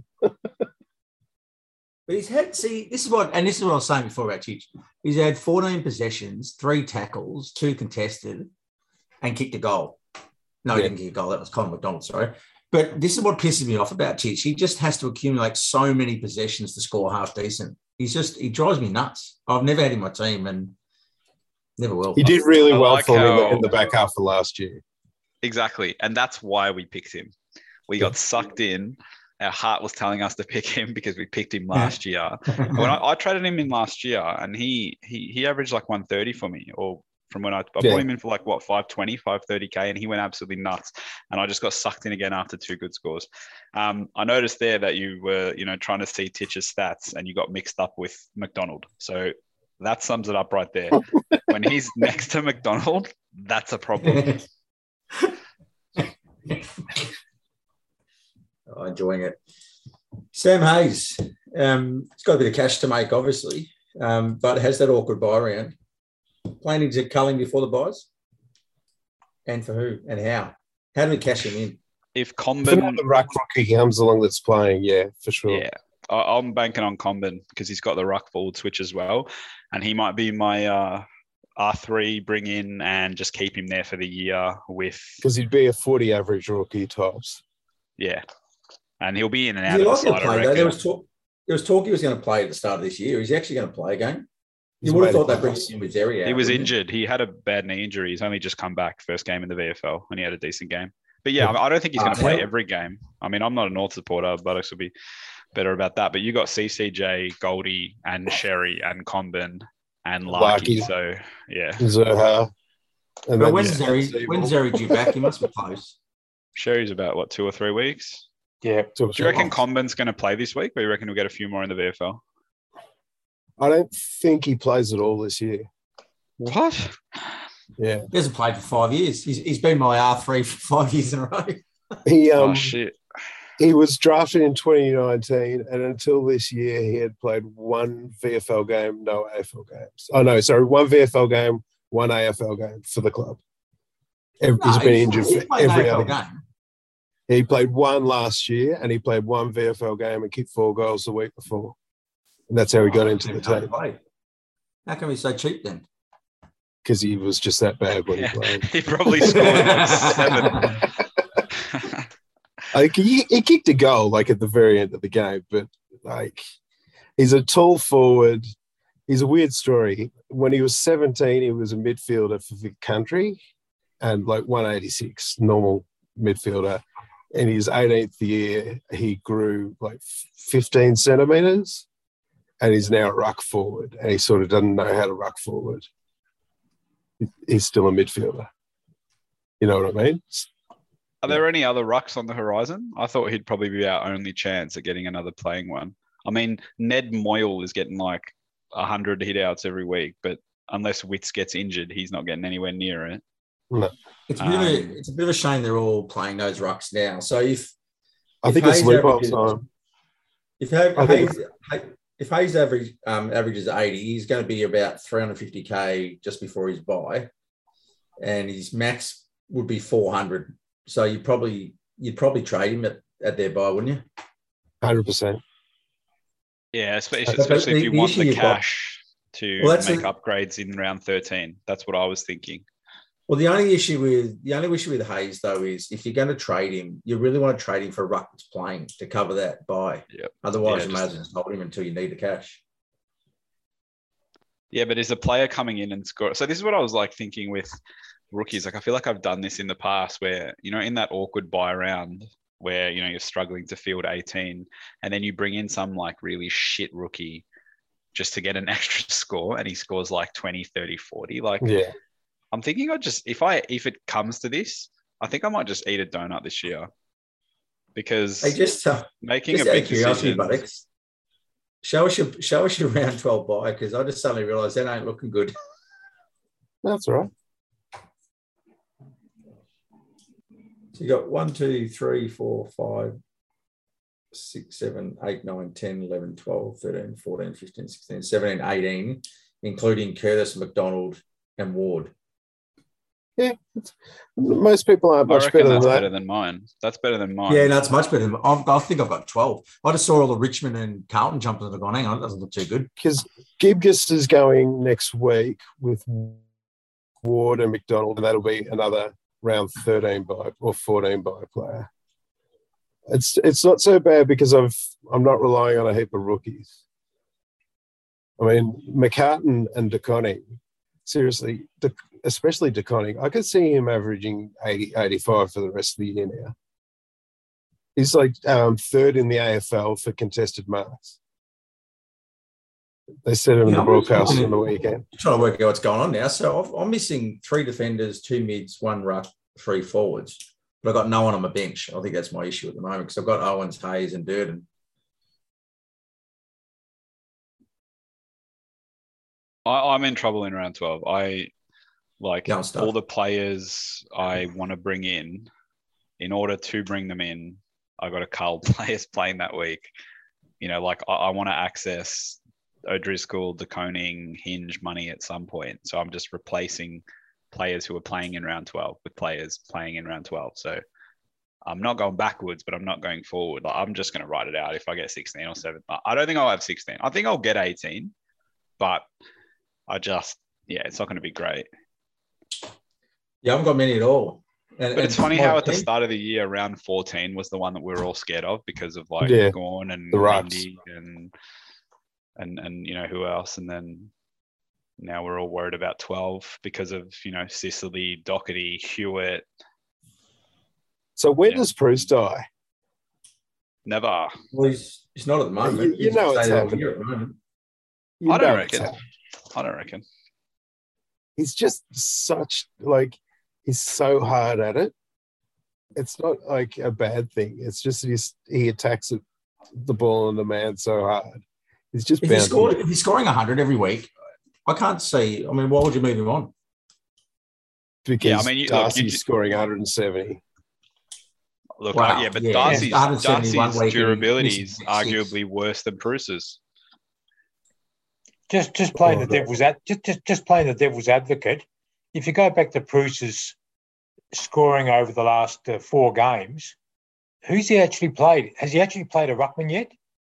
But he's had, see, this is what, and this is what I was saying before about Chich. He's had fourteen possessions, three tackles, two contested, and kicked a goal. No, he Yeah. didn't kick a goal. That was Colin McDonald, sorry. But this is what pisses me off about Chich. He just has to accumulate so many possessions to score half decent. He's just, he drives me nuts. I've never had him in my team and never will. He did really I well like for him in the, how- in the back half of last year. Exactly. And that's why we picked him. We got sucked in. Our heart was telling us to pick him because we picked him last year. And when I, I traded him in last year, and he he he averaged like one thirty for me, or from when I, I Yeah. brought him in for like what five twenty, five thirty K, and he went absolutely nuts. And I just got sucked in again after two good scores. Um, I noticed there that you were, you know, trying to see Titch's stats and you got mixed up with McDonald. So That sums it up right there. When he's next to McDonald, that's a problem. Oh, enjoying it. Sam Hayes, um, he's got a bit of cash to make, obviously, um, but has that awkward buy round. Planning to culling before the buys? And for who and how? How do we cash him in? If For Comben, the ruck rookie comes along that's playing, yeah, for sure. yeah, I- I'm banking on Comben because he's got the ruck forward switch as well, and he might be my uh, R three bring in and just keep him there for the year with Because he'd be a forty average rookie tops. yeah, and he'll be in and Is out he of the likely to side. I play, though? reckon. There was talk, there was talk he was going to play at the start of this year. Is he actually going to play a game? He's You would have made thought it. that brings him with Zeri out. He was wouldn't injured. He had a bad knee injury. He's only just come back first game in the V F L, and he had a decent game. But yeah, I don't think he's going to Uh, play yeah. every game. I mean, I'm not a North supporter. Buttocks will be better about that. But you got C C J, Goldie, and Sherry, and Comben, and Larky. Larky. So yeah, Zaha. And But then when's yeah, Zeri, when's Zeri due back? He must be close. Sherry's about what two or three weeks. Yeah. Do you reckon Comben's going to play this week, or you reckon we'll get a few more in the V F L? I don't think he plays at all this year. What? Yeah. He hasn't played for five years. He's, he's been my R three for five years in a row. He um oh shit! he was drafted in twenty nineteen, and until this year, he had played one V F L game, no A F L games. Oh no, sorry, one V F L game, one A F L game for the club. Every, No, he's been injured he for played an every A F L other game. game. He played one last year, and he played one V F L game and kicked four goals the week before, and that's how he got Oh, into the how team play. How come he's so cheap then? because he was just that bad when Yeah, he played. he probably scored seven. I think he, he kicked a goal like at the very end of the game, but like he's a tall forward. He's a weird story. When he was seventeen, he was a midfielder for the country and like one eighty-six, normal midfielder. In his eighteenth year, he grew like fifteen centimeters and he's now a ruck forward, and he sort of doesn't know how to ruck forward. He's still a midfielder. You know what I mean? Are there any other rucks on the horizon? I thought he'd probably be our only chance at getting another playing one. I mean, Ned Moyle is getting like one hundred hit outs every week, but unless Witts gets injured, he's not getting anywhere near it. No. It's a bit, Um, of, a, it's a bit of a shame they're all playing those rucks now. So if I if think it's Hayes Lupol averages- time. If Hayes, I think- if Hayes average um, averages eighty, he's going to be about three hundred fifty K just before his buy, and his max would be four hundred. So you probably you'd probably trade him at, at their buy, wouldn't you? one hundred percent. Yeah, especially, But especially the- if you the want issue the you've got- cash to Well, that's make a- upgrades in round thirteen. That's what I was thinking. Well, the only issue with the only issue with Hayes though is if you're going to trade him, you really want to trade him for a ruck that's playing to cover that buy. Yep. Otherwise, Yeah, you may just- as well just hold him until you need the cash. Yeah, but is a player coming in and score? So this is what I was like thinking with rookies. Like I feel like I've done this in the past where, you know, in that awkward buy round where, you know, you're struggling to field eighteen and then you bring in some like really shit rookie just to get an extra score and he scores like twenty, thirty, forty. Like Yeah. I'm thinking I just, if I, if it comes to this, I think I might just eat a donut this year because Hey, just uh, making just a out big of curiosity, decision. Buttocks, show us your show us your round twelve buy because I just suddenly realised that ain't looking good. That's all right. So you got one, two, three, four, five, six, seven, eight, nine, ten, eleven, twelve, thirteen, fourteen, fifteen, sixteen, seventeen, eighteen, including Curtis, McDonald, and Ward. Yeah. It's, most people aren't I much reckon better than that's that. better than mine. That's better than mine. Yeah, no, it's much better. Than, I've, I think I've got twelve. I just saw all the Richmond and Carlton jumpers and I've gone, hang on, it doesn't look too good. Because Gibgus is going next week with Ward and McDonald, and that'll be another round thirteen by or fourteen by player. It's it's not so bad because I've I'm not relying on a heap of rookies. I mean, McCartan and DeConning, seriously, De, especially DeConning, I could see him averaging eighty, eighty-five for the rest of the year now. He's like um, third in the A F L for contested marks. They said him in Yeah, the I'm broadcast trying to- on the weekend. Trying to work out what's going on now. So I've, I'm missing three defenders, two mids, one ruck, three forwards. But I've got no one on my bench. I think that's my issue at the moment because I've got Owens, Hayes, and Durden. I, I'm in trouble in round twelve. I like Young stuff. all the players I want to bring in. In order to bring them in, I got a cull players playing that week. You know, like I, I want to access O'Driscoll, De Koning, Hinge money at some point. So I'm just replacing players who are playing in round twelve with players playing in round twelve. So I'm not going backwards, but I'm not going forward. Like, I'm just going to write it out if I get sixteen or seven. I don't think I'll have sixteen. I think I'll get eighteen, but I just, yeah, it's not going to be great. Yeah, I haven't got many at all. And, But it's and funny my how at the team- start of the year, round fourteen was the one that we were all scared of because of like Yeah, Gorn and the Rucks. Grundy and and and you know who else, and then now we're all worried about twelve because of you know Sicily, Doherty, Hewitt. So when Yeah. does Bruce die? Never. Well, he's, he's not at the moment. You- you He's know it's stayed over happening. here at the moment. You I don't know reckon. it's- I don't reckon. He's just such like he's so hard at it. It's not like a bad thing. It's just he's, he attacks it, the ball and the man so hard. He's just If he's, bouncing. scored, if he's scoring one hundred every week, I can't see. I mean, why would you move him on? because Yeah, I mean, you- look, Darcy's you ju- scoring one hundred seventy. Look, Wow, uh, yeah, but yeah, Darcy's, one hundred seventy-one Darcy's week and durability missing is six. arguably worse than Bruce's. Just just playing Oh, the devil's ad, just, just just playing the devil's advocate. If you go back to Bruce's scoring over the last uh, four games, who's he actually played? Has he actually played a ruckman yet?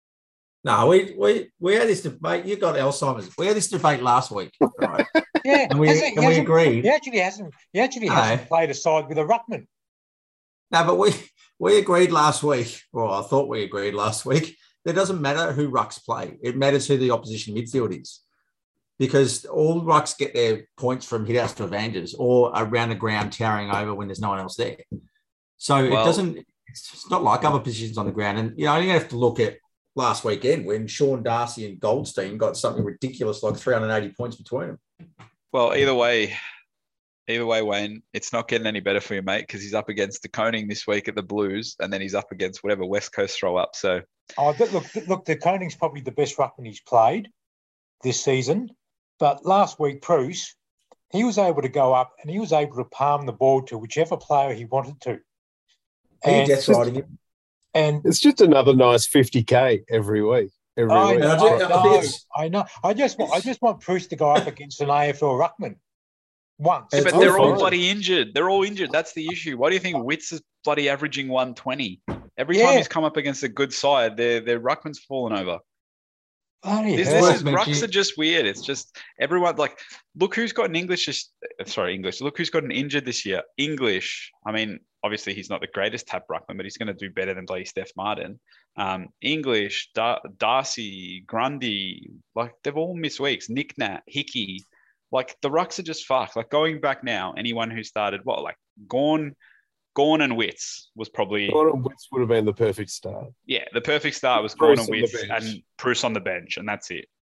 No, we we we had this debate. You got Alzheimer's. We had this debate last week, right? Yeah, and we hasn't- he and we hasn't- agreed. He actually hasn't. He actually No. hasn't played a side with a ruckman. No, but we we agreed last week, or I thought we agreed last week. It doesn't matter who rucks play. It matters who the opposition midfield is, because all rucks get their points from hit outs to advantages or around the ground towering over when there's no one else there. So it Well- doesn't. It's not like other positions on the ground. And you know, you have to look at last weekend when Sean Darcy and Goldstein got something ridiculous like three hundred eighty points between them. Well, either way, either way, Wayne, it's not getting any better for you, mate, because he's up against De Koning this week at the Blues, and then he's up against whatever West Coast throw up. So Oh, th- look, th- look, the Koning's probably the best ruckman he's played this season. But last week, Bruce, he was able to go up and he was able to palm the ball to whichever player he wanted to. Are you And, death riding him? and It's just another nice fifty K every week. Every I, week. know, I, I think know, it's- I know. I just want, I just want Bruce to go up against an A F L ruckman once. Yeah, but It's they're all fine. bloody injured. They're all injured. That's the issue. Why do you think Witts is bloody averaging one twenty? Every time Yeah. he's come up against a good side, their their ruckman's fallen over. Bloody This, hell. this worth is mentioning- rucks are just weird. It's just everyone like look who's got an English. Just, sorry, English. Look who's got an injured this year. English. I mean, obviously he's not the greatest tap ruckman, but he's going to do better than bloody Steph Martin. Um, English, Dar- Darcy, Grundy, like they've all missed weeks. Nick Nat, Hickey, like the rucks are just fucked. Like going back now, anyone who started what like Gorn, Gorn and Witts was probably Gordon Witts would have been the perfect start. yeah the perfect start was Gorn Bruce and on the Witts bench. and Bruce on the bench, and that's it.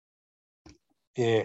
Yeah.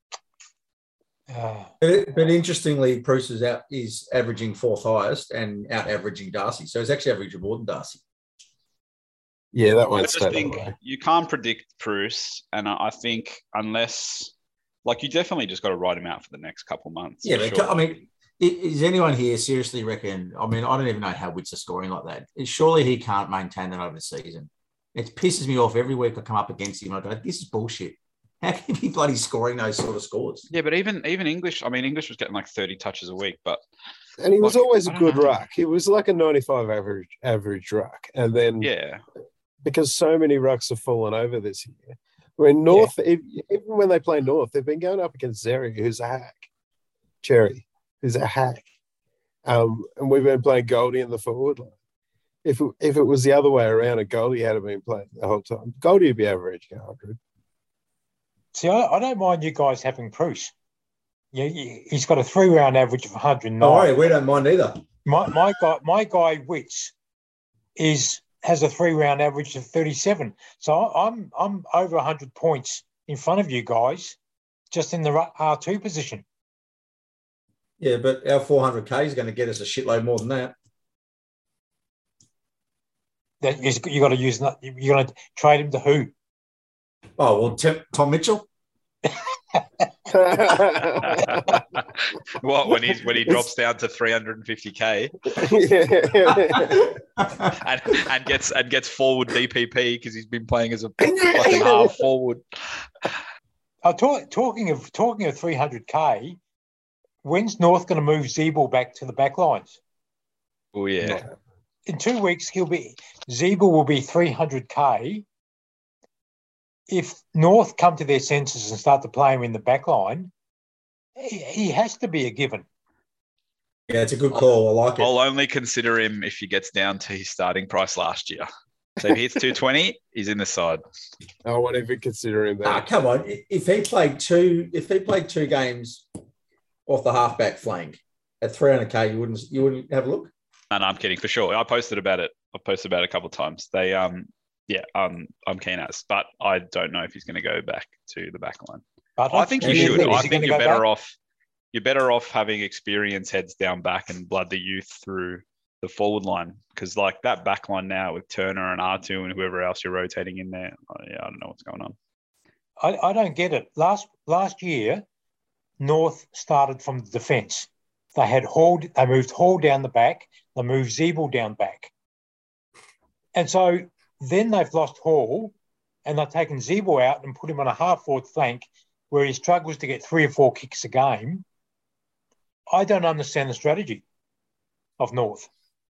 Uh, But, but interestingly, Bruce is out is averaging fourth highest and out averaging Darcy. So he's actually averaging more than Darcy. Yeah, that I won't just stay that think way. you can't predict Bruce, and I I think unless, like, you definitely just got to write him out for the next couple months. Yeah, for but sure. I mean, i- is anyone here seriously reckon? I mean, I don't even know how Witts are scoring like that. Surely he can't maintain that over the season. It pisses me off every week I come up against him. I go, this is bullshit. How can he be bloody scoring those sort of scores? yeah, but even even English, I mean, English was getting like thirty touches a week, but And he was Like, always a I don't good know. ruck. He was like a ninety-five average average ruck. And then yeah, because so many rucks have fallen over this year. When North, ev- even when they play North, they've been going up against Zeri, who's a hack. Cherry, who's a hack. Um, and we've been playing Goldie in the forward line. If it, if it was the other way around and Goldie had been playing the whole time, Goldie would be averaging one hundred. see, I, I don't mind you guys having Bruce. Yeah, yeah, he's got a three-round average of one hundred nine. Don't worry, we don't mind either. My my guy, my guy Witts is has a three-round average of thirty-seven. So I- I'm I'm over one hundred points in front of you guys, just in the R two position. Yeah, but our four hundred K is going to get us a shitload more than that. That you got to use. You're going to trade him to who? Oh, well, Tim, Tom Mitchell. What when he's when he drops down to three hundred fifty k and, and gets and gets forward D P P because he's been playing as a fucking half forward. Oh, talk, talking of talking of three hundred k, when's North going to move Zeeble back to the back lines? Oh yeah. In two weeks, he'll be Zeeble will be three hundred k. If North come to their senses and start to play him in the back line, he, he has to be a given. Yeah, it's a good call. I like it. I'll only consider him if he gets down to his starting price last year. So if he hits two twenty, he's in the side. I won't even consider him there. Ah, come on. If he played two, if he played two games off the halfback flank at three hundred k, you wouldn't you wouldn't have a look? No, no, I'm kidding for sure. I posted about it. I posted about it a couple of times. They um yeah, um I'm keen as, but I don't know if he's going to go back to the back line. But I think you is should. he I think you're go better back? off. You're better off having experience heads down back and blood the youth through the forward line, because like that back line now with Turner and R two and whoever else you're rotating in there, oh, yeah, I don't know what's going on. I, I don't get it. Last last year, North started from the defence. They had Hall. They moved Hall down the back. They moved Zeeble down back, and so then they've lost Hall, and they've taken Zeeble out and put him on a half forward flank where he struggles to get three or four kicks a game. I don't understand the strategy of North.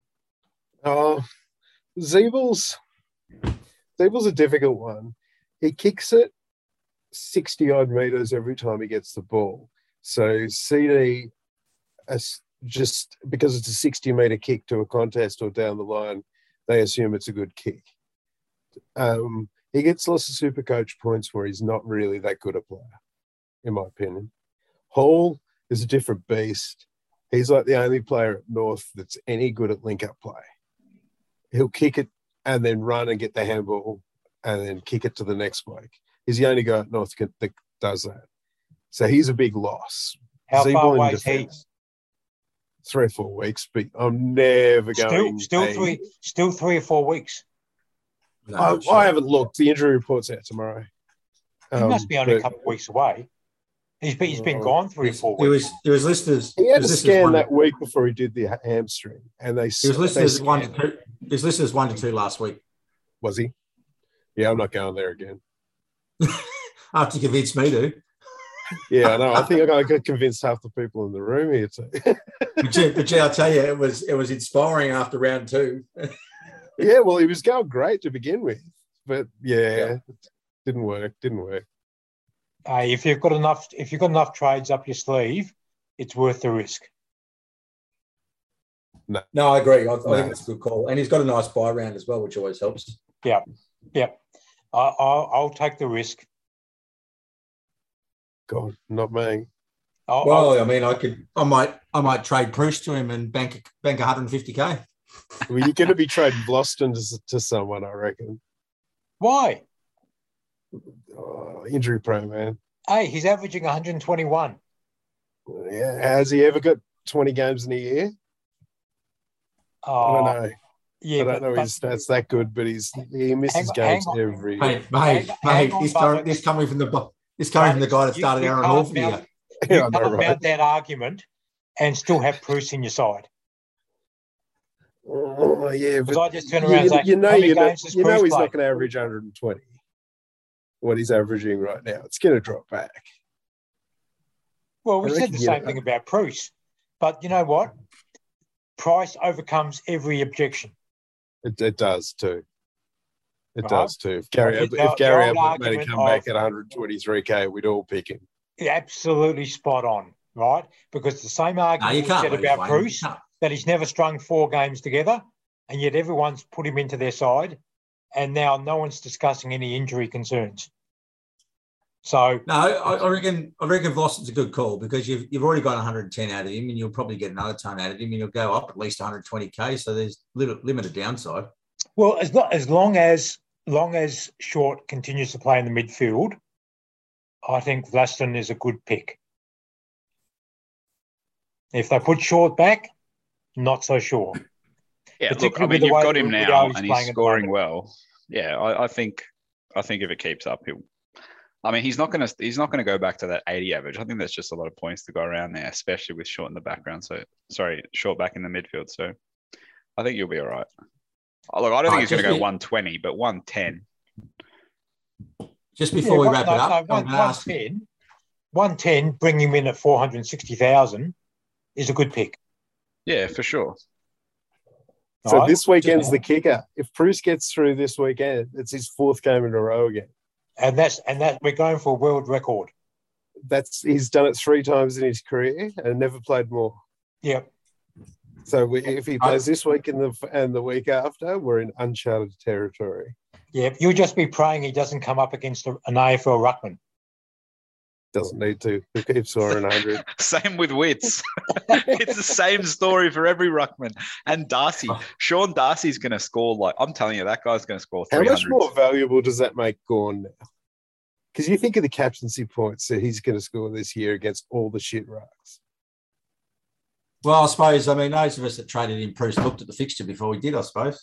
Oh, Zeebel's Zeebel's a difficult one. He kicks it sixty odd meters every time he gets the ball. So C D, as just because it's a sixty meter kick to a contest or down the line, they assume it's a good kick. Um, he gets lots of super coach points where he's not really that good a player, in my opinion. Hall is a different beast. He's like the only player at North that's any good at link-up play. He'll kick it and then run and get the handball and then kick it to the next bloke. He's the only guy at North that does that. So he's a big loss. How Zeeble far in away is he? defence, Three or four weeks, but I'm never Still, going. still hey, three, still three or four weeks. No, I, not sure. I haven't looked. The injury report's out tomorrow. He Um, must be only a but couple of weeks away. He's been, he's been Oh, gone three or He four he weeks. was he was listed as He had was a listed as scan one- that week before he did the ha- hamstring, and they He was listed they as one to scanned- two. He was listed as one to two last week. Was he? Yeah, I'm not going there again. After you convinced me to. Yeah, I know. I think I got convinced half the people in the room here too. But, gee, but gee, I'll tell you, it was it was inspiring after round two. Yeah, well, he was going great to begin with, but yeah, Yeah. didn't work. Didn't work. Hey, if you've got enough, if you've got enough trades up your sleeve, it's worth the risk. No, I agree. I, I No. think it's a good call, and he's got a nice buy round as well, which always helps. Yeah, yeah. I, I'll, I'll take the risk. God, not me. I'll, Well, I'll, I mean, I could, I might, I might trade Proust to him and bank bank one hundred fifty k. Well, you're going to be trading Boston to, to someone, I reckon. why? Oh, injury prone, man. Hey, he's averaging one hundred twenty-one. Yeah, has he ever got twenty games in a year? I Oh, don't know. yeah, I don't but, know but his stats that good, but he's he misses Hang- games hang on. every. Mate, mate, Hang- mate, hang on, this, Bubba. coming, this coming from the bu- this coming from the guy that You- started you Aaron can't Hall for the mount- year. you I know, can't right? mount that argument and still have Bruce in your side. Oh, yeah, Because but I just turn you, around and say, you know, how many you know, games does you know Bruce he's play? not going to average one hundred twenty. What he's averaging right now, it's going to drop back. Well, I we said reckon the you same know. thing about Bruce. But you know what? Price overcomes every objection. It, it does too. It Right. does too. If Gary, The- if the- Gary the old Ablett made a argument comeback of- at one hundred twenty-three k, we'd all pick him. Absolutely spot on, right? Because the same No, argument you we can't said lose, about Wayne. Bruce, You can't. that he's never strung four games together, and yet everyone's put him into their side, and now no one's discussing any injury concerns. So, No, I, I reckon I reckon Vlosson's a good call because you've you've already got one hundred ten out of him, and you'll probably get another ton out of him, and you'll go up at least one hundred twenty k. So there's little limited downside. well, as, lo- as long as long as Short continues to play in the midfield, I think Vlaston is a good pick. If they put Short back, not so sure. Yeah, look, I Particularly mean, with the you've way got that him Rio now, is and playing he's at the scoring moment. well. Yeah, I, I think, I think if it keeps up, he'll. I mean, he's not going to he's not going to go back to that eighty average. I think that's just a lot of points to go around there, especially with Short in the background. So sorry, Short back in the midfield. So I think you'll be all right. Oh, look, I don't All think right, he's going to just go be- one twenty, but one ten. Just before we one- wrap no, it up, no, I'm one, gonna ask- 110, one ten, bring him in at four hundred sixty thousand is a good pick. Yeah, for sure. So Right? this weekend's the kicker. If Bruce gets through this weekend, it's his fourth game in a row again. And that's and that we're going for a world record. That's he's done it three times in his career and never played more. Yeah. So we, if he plays this week and the and the week after, we're in uncharted territory. Yeah. You'll just be praying he doesn't come up against a, an A F L ruckman. Doesn't need to. He keeps scoring one hundred. Same with Wits. It's the same story for every ruckman. And Darcy. Sean Darcy's going to score like, I'm telling you, that guy's going to score How three much hundred. more valuable does that make Gorn now? Because you think of the captaincy points that he's going to score this year against all the shit rucks. Well, I suppose, I mean, those of us that traded in Bruce looked at the fixture before we did, I suppose.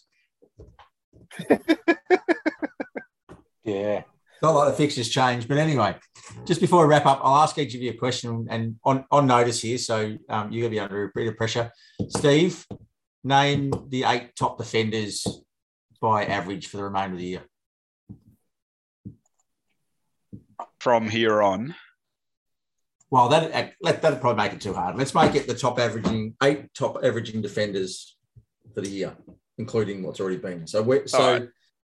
Yeah. Not like the fixtures changed, but anyway, just before we wrap up, I'll ask each of you a question and on, on notice here, so um, you're going to be under a bit of pressure. Steve, name the eight top defenders by average for the remainder of the year. From here on. Well, that let that'd probably make it too hard. Let's make it the top averaging eight top averaging defenders for the year, including what's already been. So we so. All right.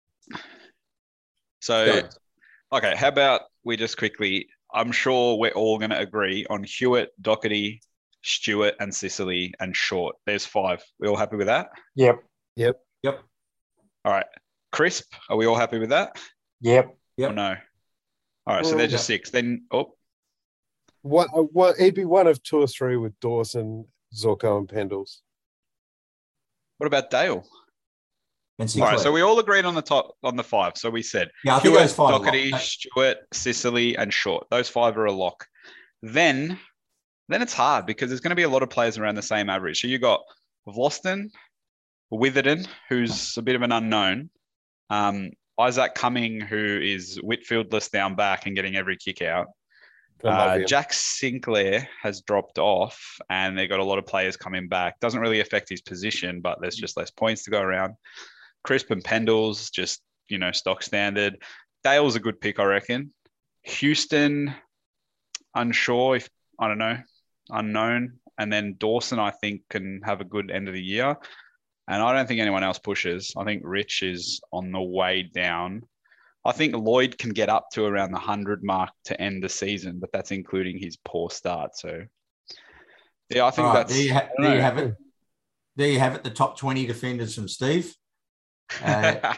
So, Go. okay, how about we just quickly, I'm sure we're all going to agree on Hewitt, Doherty, Stewart, and Sicily, and Short. There's five. We all happy with that? Yep. Yep. Yep. All right. Crisp, are we all happy with that? Yep. Yep. Or no? All right, so Well, they're just six. Then, oh, What, uh, what, he'd be one of two or three with Dawson, Zorko, and Pendles. what about Dale? And All Sinclair. right, so we all agreed on the top, on the five. So we said yeah, I think Hewitt, those five. are Doherty, locked. Stewart, Sicily, and Short. Those five are a lock. Then, then it's hard because there's going to be a lot of players around the same average. So you got Vlosten, Witherden, who's a bit of an unknown, um, Isaac Cumming, who is Whitfieldless down back and getting every kick out. I love Uh, him. Jack Sinclair has dropped off, and they've got a lot of players coming back. Doesn't really affect his position, but there's just less points to go around. Crisp and Pendles, just, you know, stock standard. Dale's a good pick, I reckon. Houston, unsure if, I don't know, unknown. And then Dawson, I think, can have a good end of the year. And I don't think anyone else pushes. I think Rich is on the way down. I think Lloyd can get up to around the one hundred mark to end the season, but that's including his poor start. So, yeah, I think All right, that's... there you, ha- I don't there you know. have it. There you have it. The top twenty defenders from Steve. Uh,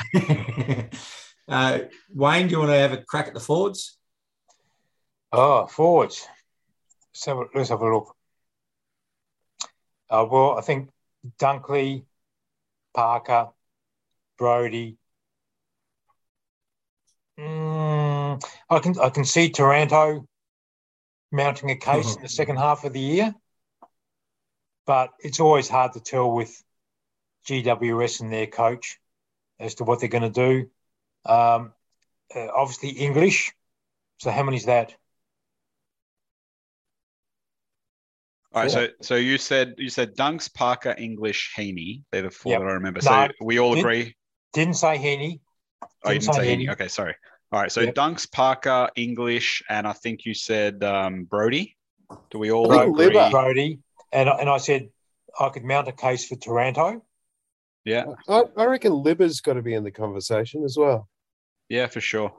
uh, Wayne, do you want to have a crack at the forwards? Oh, forwards. Let's have a, let's have a look. Uh, well, I think Dunkley, Parker, Brody. Mm, I can I can see Taranto mounting a case in the second half of the year, but it's always hard to tell with G W S and their coach as to what they're going to do. Um, uh, obviously English. So how many is that? All right, Four. so so you said you said Dunks, Parker, English, Heaney. They're the four Yep. that I remember. No, So we all did- agree. Didn't say Henny. Oh, you didn't didn't say say Heaney. Heaney. Okay, sorry. All right, so Yep. Dunks, Parker, English, and I think you said um, Brody. Do we all I think agree? Libba. Brody, and I- and I said I could mount a case for Taranto. Yeah, I, I reckon Libba's got to be in the conversation as well. yeah, for sure.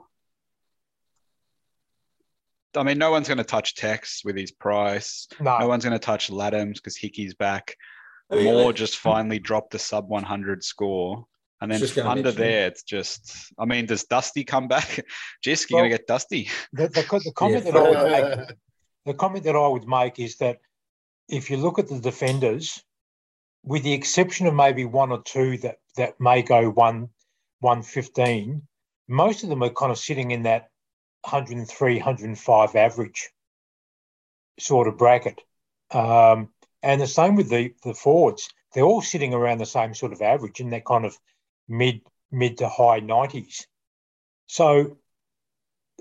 I mean, no one's going to touch Tex with his price. No, No one's going to touch Laddams because Hickey's back. I mean, Moore let- just finally dropped the sub one hundred score. And then Just gonna under mention there, it's just, I mean, does Dusty come back? Jisk, you're going Well- to get Dusty. the, the, the comment Yeah, that I would make, the comment that I would make is that if you look at the defenders, with the exception of maybe one or two that that may go one one fifteen, most of them are kind of sitting in that one hundred three, one hundred five average sort of bracket. Um, and the same with the, the forwards. They're all sitting around the same sort of average in that kind of mid mid to high nineties. So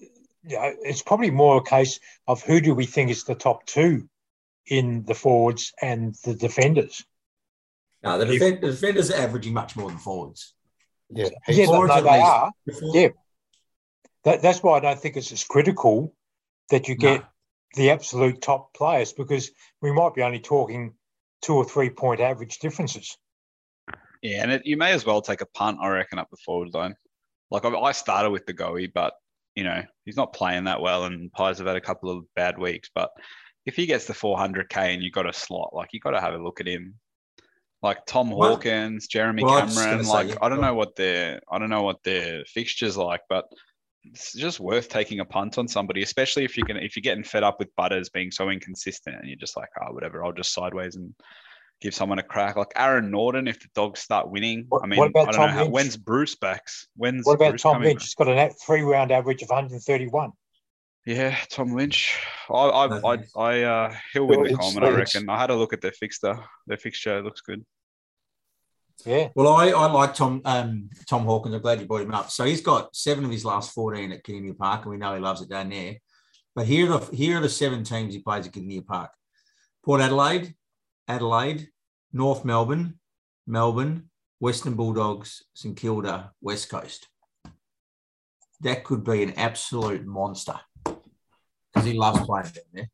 yeah, it's probably more a case of who do we think is the top two in the forwards and the defenders. No, the, defend, the defenders are averaging much more than forwards. Yeah, yeah, no, no, they least, are. Before, yeah, that, that's why I don't think it's as critical that you get no. the absolute top players, because we might be only talking two or three point average differences. Yeah, and it, you may as well take a punt, I reckon, up the forward line. Like I, I started with the Goey, but you know he's not playing that well, and Pies have had a couple of bad weeks. But if he gets the four hundred K and you've got a slot, like you got to have a look at him. Like Tom Hawkins, Jeremy well, Cameron, like say, yeah. I don't know what their I don't know what their fixtures like, but it's just worth taking a punt on somebody, especially if you can if you're getting fed up with Butters being so inconsistent and you're just like, oh, whatever, I'll just sideways and give someone a crack. Like Aaron Norton, if the Dogs start winning, what, I mean, what about I don't Tom know how, Lynch? When's Bruce backs? When's what about Bruce Tom Lynch? Back? He's got a three round average of one hundred thirty-one. Yeah, Tom Lynch. I, I, I, I uh, he'll win the Coleman, I reckon. I had a look at their fixture. Their fixture looks good. Yeah. Well, I, I like Tom um, Tom Hawkins. I'm glad you brought him up. So he's got seven of his last fourteen at Kardinia Park, and we know he loves it down there. But here are the here are the seven teams he plays at Kardinia Park: Port Adelaide, Adelaide, North Melbourne, Melbourne, Western Bulldogs, St Kilda, West Coast. That could be an absolute monster because he loves playing down there.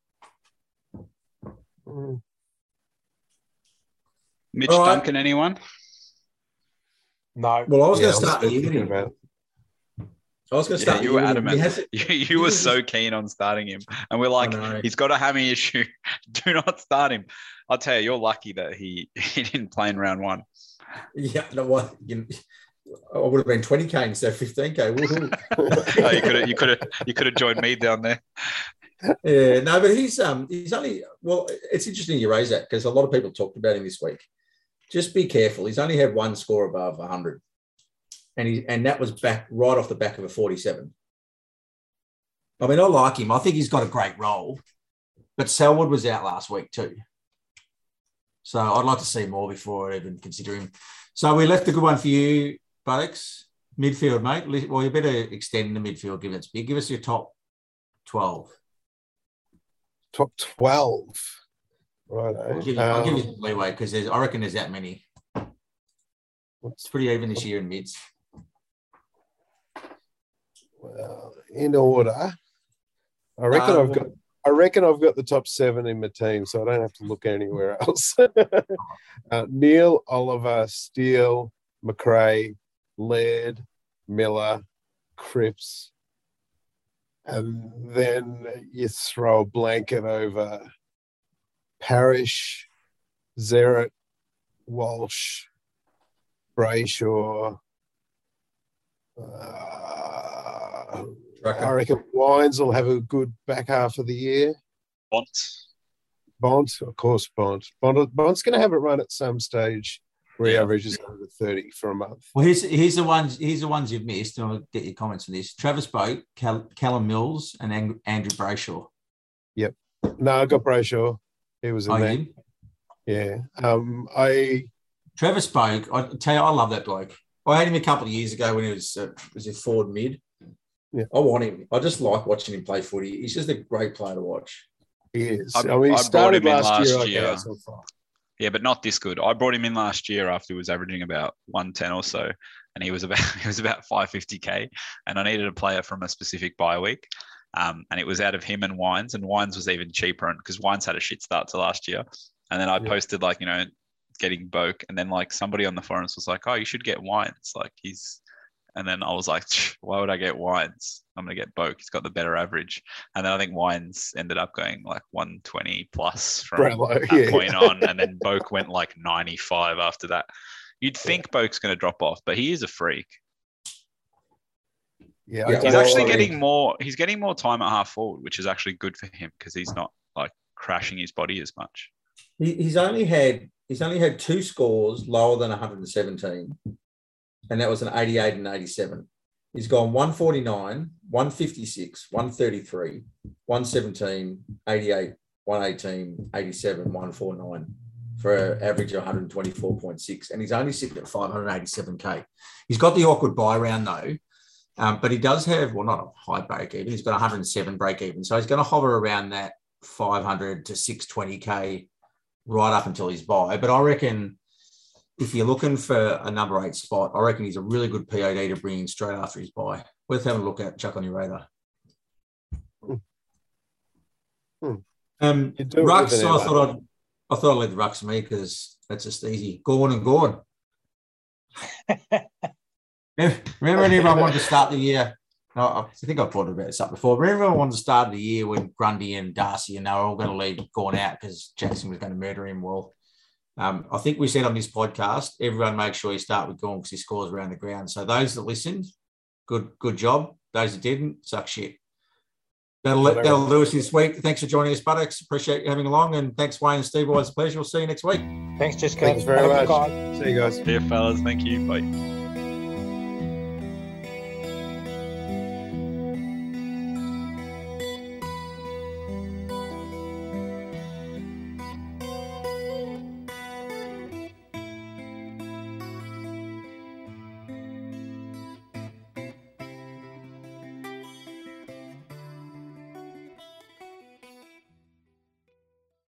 Mm. Mitch right. Duncan, anyone? No. Well, I was yeah, going to start thinking about. I was going to start. Yeah, you were adamant. To, you, you were so keen on starting him, and we're like, he's got a hammy issue. Do not start him. I'll tell you, you're lucky that he, he didn't play in round one. Yeah, no, what? You, I would have been twenty K instead of fifteen K. Oh, you could have, you could have, you could have joined me down there. Yeah, no, but he's um he's only well. It's interesting you raise that because a lot of people talked about him this week. Just be careful. He's only had one score above one hundred, and he and that was back right off the back of a forty-seven. I mean, I like him. I think he's got a great role, but Selwood was out last week too, so I'd like to see more before I even consider him. So we left a good one for you, Buttocks. Midfield, mate. Well, you better extend the midfield, given it's big. Give us your top twelve. Top twelve. Right. I'll give you, um, I'll give you some leeway because I reckon there's that many. It's pretty even this year in mids. Well, in order, I reckon um, I've got. I reckon I've got the top seven in my team, so I don't have to look anywhere else. uh, Neil, Oliver, Steele, McRae, Laird, Miller, Cripps, and then you throw a blanket over Parrish, Zerrett, Walsh, Brayshaw. Uh, I reckon Wines will have a good back half of the year. Bont. Bont, of course, Bont. Bont Bont's going to have it run at some stage where he Yeah. averages over thirty for a month. Well, here's here's the ones here's the ones you've missed, and I'll get your comments on this. Travis Boak, Cal, Callum Mills, and Ang- Andrew Brayshaw. Yep. No, I got Brayshaw. He was in Oh, there. you? Yeah. Um, I Travis Boak, I tell you, I love that bloke. I had him a couple of years ago when he was uh, was a forward mid. Yeah. I want him. I just like watching him play footy. He's just a great player to watch. he is. I- I, mean, he I brought started him in last, year. last like year. ours so far. Yeah, but not this good. I brought him in last year after he was averaging about one ten or so, and he was about he was about five fifty K, and I needed a player from a specific bye week, um, and it was out of him and Wines, and Wines was even cheaper, because Wines had a shit start to last year, and then I Yeah. posted like you know getting Boak, and then like somebody on the forums was like, oh, you should get Wines, like he's. And then I was like, why would I get Wines? I'm going to get Boak. He's got the better average. And then I think Wines ended up going like one twenty plus from Brownlow, that yeah. point on. And then Boak went like ninety-five after that. You'd think Boak's going to drop off, but he is a freak. Yeah, Yeah, I He's don't actually know. getting more. He's getting more time at half forward, which is actually good for him because he's not like crashing his body as much. He, he's only had he's only had two scores lower than one hundred seventeen, and that was an eighty-eight and eighty-seven. He's gone one forty-nine, one fifty-six, one thirty-three, one seventeen, eighty-eight, one eighteen, eighty-seven, one forty-nine for an average of one twenty-four point six, and he's only sitting at five hundred eighty-seven K. He's got the awkward buy round though, Um, but he does have, well, not a high break even. He's got one hundred seven break even. So he's going to hover around that five hundred to six twenty K right up until his buy. But I reckon if you're looking for a number eight spot, I reckon he's a really good P O D to bring in straight after his buy. Worth having a look at, chuck on your radar. Hmm. Hmm. Um, Rucks, I thought I'd, I thought I'd leave the Rucks to me because that's just easy. Gorn and Gorn. Remember when everyone wanted to start the year? No, I think I've talked about this up before. Remember everyone wanted to start the year when Grundy and Darcy and they were all going to leave Gorn out because Jackson was going to murder him. Well, um, I think we said on this podcast, everyone make sure you start with Gorn because he scores around the ground. So those that listened, good good job. Those that didn't, suck shit. That'll, that'll do us this week. Thanks for joining us, Buttocks. Appreciate you having along. And thanks, Wayne and Steve. Always a pleasure. We'll see you next week. Thanks, Jessica. Thanks very much. Bye. See you guys. See you, fellas. Thank you. Bye.